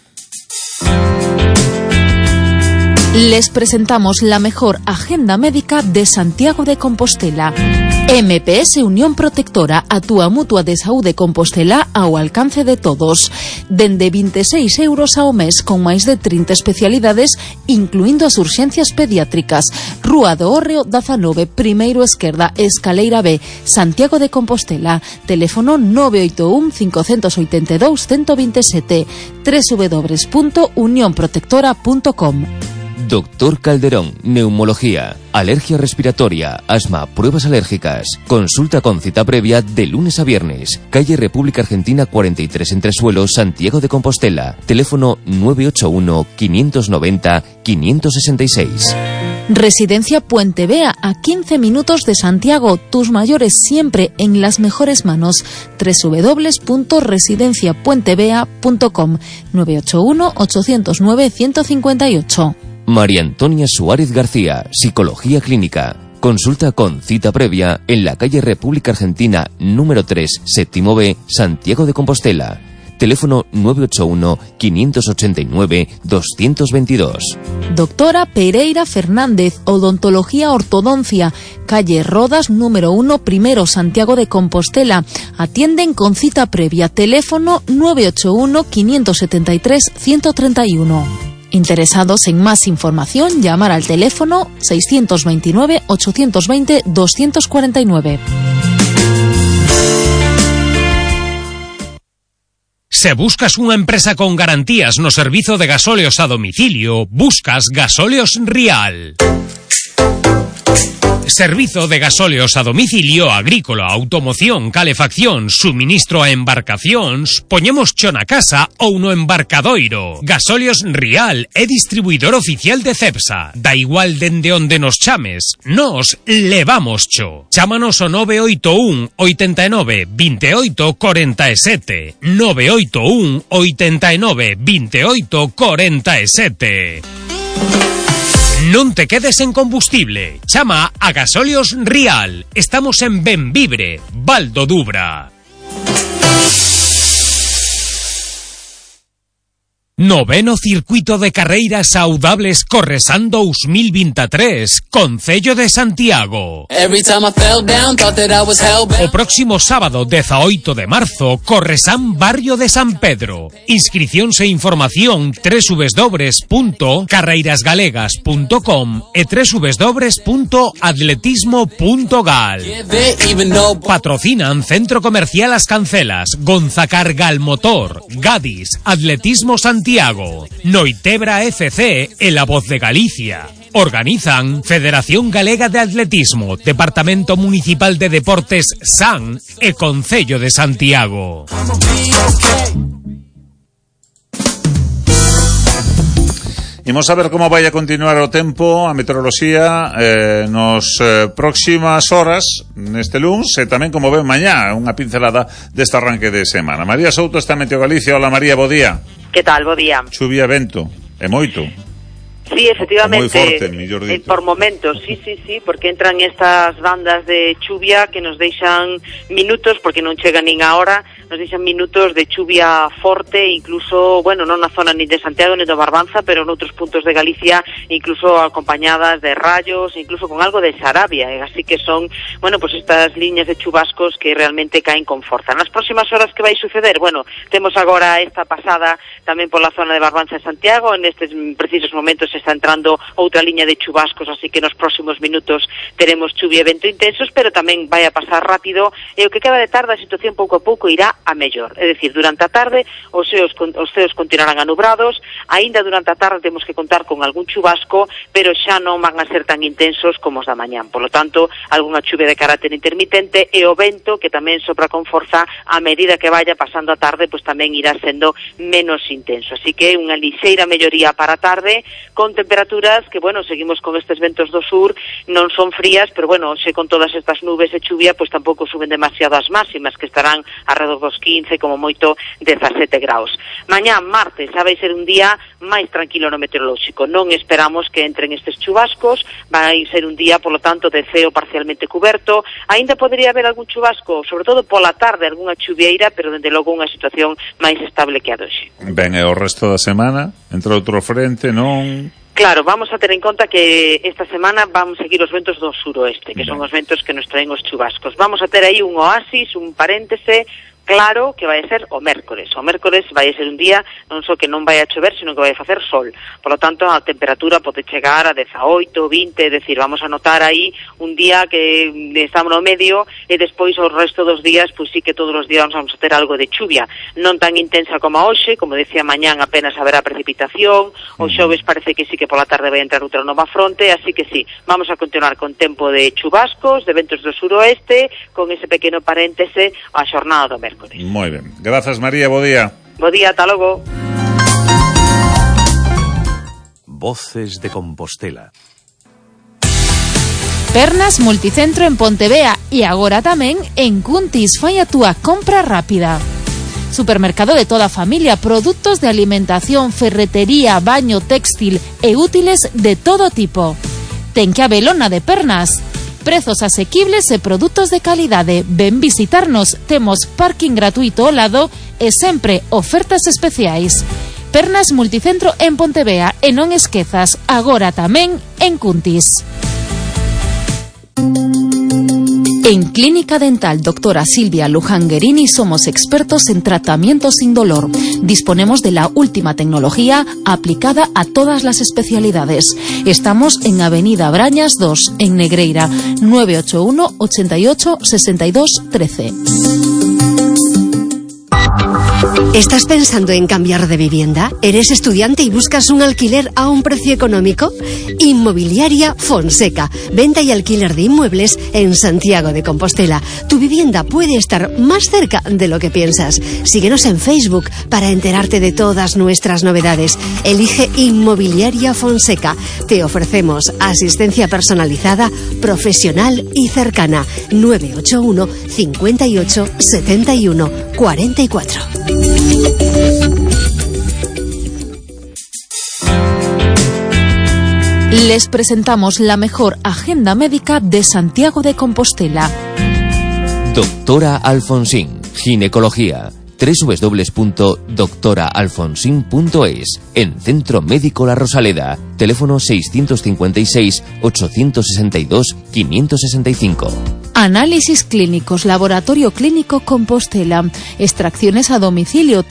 Les presentamos la mejor agenda médica de Santiago de Compostela. MPS Unión Protectora, a túa mutua de saúde Compostela ao alcance de todos. Dende 26 euros ao mes con máis de 30 especialidades, incluindo as urxencias pediátricas. Rúa do Hórreo 19, primeiro esquerda, escaleira B, Santiago de Compostela. Teléfono 981 582 127, www.unionprotectora.com. Doctor Calderón, neumología, alergia respiratoria, asma, pruebas alérgicas. Consulta con cita previa de lunes a viernes. Calle República Argentina 43 Entresuelo, Santiago de Compostela. Teléfono 981 590 566. Residencia Puente Vea, a 15 minutos de Santiago. Tus mayores siempre en las mejores manos. www.residenciapuentevea.com 981 809 158. María Antonia Suárez García, Psicología Clínica. Consulta con cita previa en la calle República Argentina número 3, séptimo B, Santiago de Compostela. Teléfono 981 589 222. Doctora Pereira Fernández, Odontología Ortodoncia, calle Rodas número 1, primero, Santiago de Compostela. Atienden con cita previa. Teléfono 981 573 131. Interesados en más información, llamar al teléfono 629 820 249. Se buscas unha empresa con garantías no servizo de gasóleos a domicilio, buscas Gasóleos Rial. Servizo de gasóleos a domicilio, agrícola, automoción, calefacción, suministro a embarcacións, poñemos cho na casa ou no embarcadoiro. Gasóleos Rial é distribuidor oficial de Cepsa. Da igual dende onde nos chames, nos levamos cho. Chámanos o 981 89 28 47. 981 89 28 47. Non te quedes en combustible. Chama a Gasóleos Rial. Estamos en Benvibre, Val do Dubra. Noveno Circuito de Carreiras Saudables Corresan 2023, Concello de Santiago. O próximo sábado 18 de marzo, Corresan Barrio de San Pedro. Inscricións e información www.carreirasgalegas.com e www.atletismo.gal. Patrocinan Centro Comercial As Cancelas, Gonzacar Galmotor, Gadis, Atletismo Santiago, Noitebra FC e La Voz de Galicia. Organizan Federación Galega de Atletismo, Departamento Municipal de Deportes SAN e Concello de Santiago. Imos a ver como vai a continuar o tempo, a meteoroloxía nos próximas horas neste luns e tamén como ven mañá, unha pincelada deste arranque de semana. María Souto está en Meteo Galicia. Hola María, bo día. Que tal, bo día. Chuvia, vento, e moito. Sí, efectivamente, moi forte, mellor dito. Por momentos, sí, porque entran estas bandas de chuvia que nos deixan minutos, porque non chegan nin a hora, nos deixan minutos de chuvia forte, incluso, bueno, non na zona ni de Santiago ni de Barbanza, pero noutros puntos de Galicia, incluso acompañadas de rayos, incluso con algo de Sarabia, así que son, bueno, pues estas liñas de chubascos que realmente caen con forza. Nas próximas horas que vai suceder, bueno, temos agora esta pasada tamén pola zona de Barbanza e Santiago, en estes precisos momentos está entrando outra liña de chubascos, así que nos próximos minutos teremos chuvia e vento intensos, pero tamén vai a pasar rápido, e o que queda de tarde a situación pouco a pouco irá a mellor. É dicir, durante a tarde os ceos continuarán anubrados, aínda durante a tarde temos que contar con algún chubasco, pero xa non van a ser tan intensos como os da mañán. Por lo tanto, algunha chuvia de carácter intermitente, e o vento, que tamén sopra con forza, a medida que vaya pasando a tarde, pues tamén irá sendo menos intenso. Así que unha lixeira melloría para a tarde, con temperaturas que, bueno, seguimos con estes ventos do sur, non son frías, pero bueno, xe con todas estas nubes e chuvia, pues tampouco suben demasiado as máximas, que estarán alrededor dos 15, como moito 17 graus. Mañá, martes, xa vai ser un día máis tranquilo no meteorolóxico. Non esperamos que entren estes chubascos, vai ser un día, polo tanto, de ceo parcialmente cuberto. Aínda podría haber algún chubasco, sobre todo pola tarde, algunha chuvieira, pero dende logo unha situación máis estable que a doxe. Ben, e o resto da semana, entre outro frente, non... Claro, vamos a ter en conta que esta semana vamos a seguir os ventos do suroeste, que son os ventos que nos traen os chubascos. Vamos a ter aí un oasis, un paréntese, claro que vai ser o mércores. O mércores vai ser un día non só que non vai a chover, sino que vai a facer sol. Por lo tanto, a temperatura pode chegar a 18, 20, é dicir, vamos a notar aí un día que estamos no medio e despois o resto dos días, pois sí que todos os días vamos a ter algo de chuvia. Non tan intensa como a hoxe, como decía, mañán apenas haberá precipitación, o xoves parece que sí que pola tarde vai entrar outra nova fronte, así que sí, vamos a continuar con tempo de chubascos, de ventos do suroeste, con ese pequeno paréntese a xornada do mércores. Moi ben. Grazas, María, bo día. Bo día, ata logo. Voces de Compostela. Pernas Multicentro en Pontevea e agora tamén en Cuntis. Fai a túa compra rápida. Supermercado de toda a familia, produtos de alimentación, ferretería, baño, textil e útiles de todo tipo. Ten que habelona de Pernas. Prezos asequibles e produtos de calidade. Ven visitarnos, temos parking gratuito ao lado e sempre ofertas especiais. Pernas Multicentro en Pontevea e non esquezas, agora tamén en Cuntis. En Clínica Dental Doctora Silvia Lujanguerini somos expertos en tratamiento sin dolor. Disponemos de la última tecnología aplicada a todas las especialidades. Estamos en Avenida Brañas 2, en Negreira, 981 88 62 13. ¿Estás pensando en cambiar de vivienda? ¿Eres estudiante y buscas un alquiler a un precio económico? Inmobiliaria Fonseca. Venta y alquiler de inmuebles en Santiago de Compostela. Tu vivienda puede estar más cerca de lo que piensas. Síguenos en Facebook para enterarte de todas nuestras novedades. Elige Inmobiliaria Fonseca. Te ofrecemos asistencia personalizada, profesional y cercana. 981 58 71 44. Les presentamos la mejor agenda médica de Santiago de Compostela. Doctora Alfonsín, ginecología. www.doctoraalfonsin.es. En Centro Médico La Rosaleda. Teléfono 656 862 565. Análisis clínicos, Laboratorio Clínico Compostela. Extracciones a domicilio,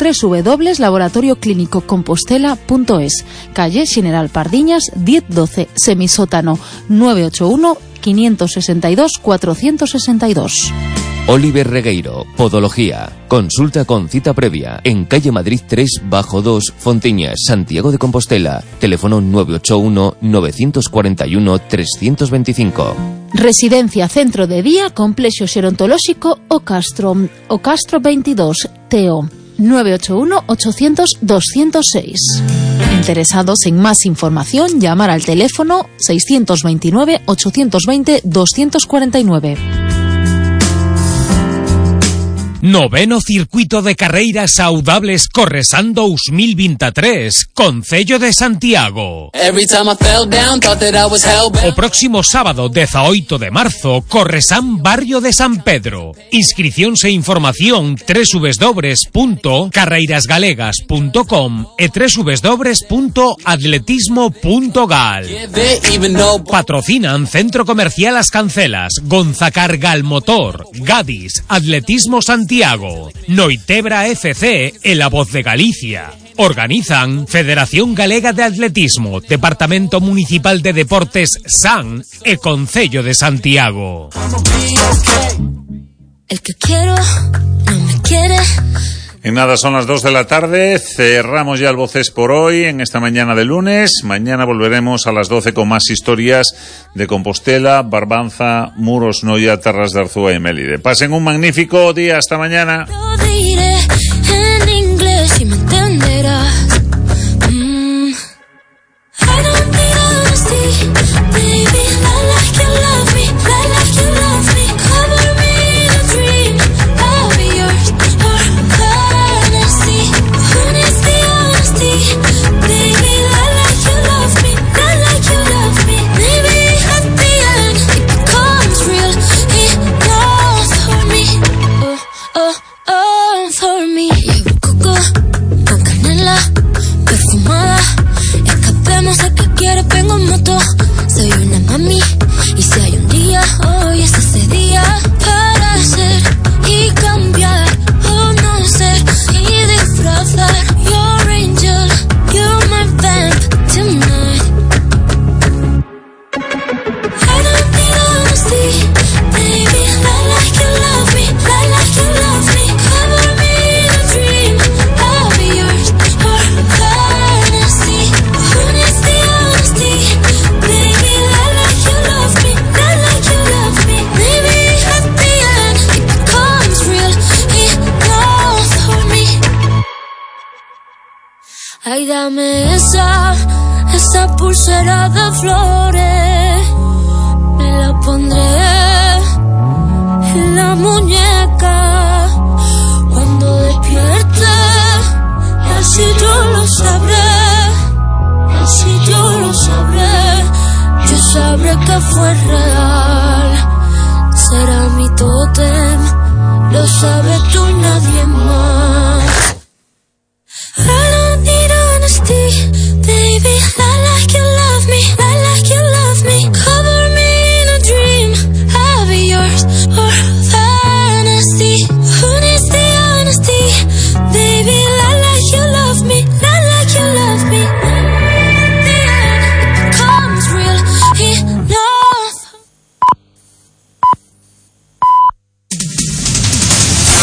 www.laboratorioclinicocompostela.es. Calle General Pardiñas 1012, semisótano, 981 562 462. Oliver Regueiro, Podología. Consulta con cita previa en calle Madrid 3 bajo 2, Fontiñas, Santiago de Compostela. Teléfono 981 941 325. Residencia Centro de Día Complexo Xerontolóxico O Castro 22, Teo, 981 800 206. Interesados en más información, llamar al teléfono 629 820 249. Noveno Circuito de Carreiras Saudables Corresan 2023, Concello de Santiago. O próximo sábado 18 de marzo, Corresan Barrio de San Pedro. Inscricións e información www.carreirasgalegas.com e www.atletismo.gal. Patrocinan Centro Comercial As Cancelas, Gonzacar Galmotor, Gadis, Atletismo Santiago, Noitebra FC e La Voz de Galicia. Organizan Federación Galega de Atletismo, Departamento Municipal de Deportes SAN e Concello de Santiago. El que quiero no me quiere. En nada, son las 2 de la tarde, cerramos ya el Voces por hoy, en esta mañana de lunes. Mañana volveremos a las 12 con más historias de Compostela, Barbanza, Muros, Noia, Terras de Arzúa y Mélide. Pasen un magnífico día, hasta mañana. Lo diré en inglés y me entenderás. Vengo en moto, soy una mami. Y si hay un día, hoy es ese día para hacer y cambiar. Oh, Ay, dame esa pulsera de flores, me la pondré en la muñeca cuando despierte, y así yo lo sabré, así yo lo sabré, yo sabré que fue real, será mi tótem, lo sabes tú y nadie más.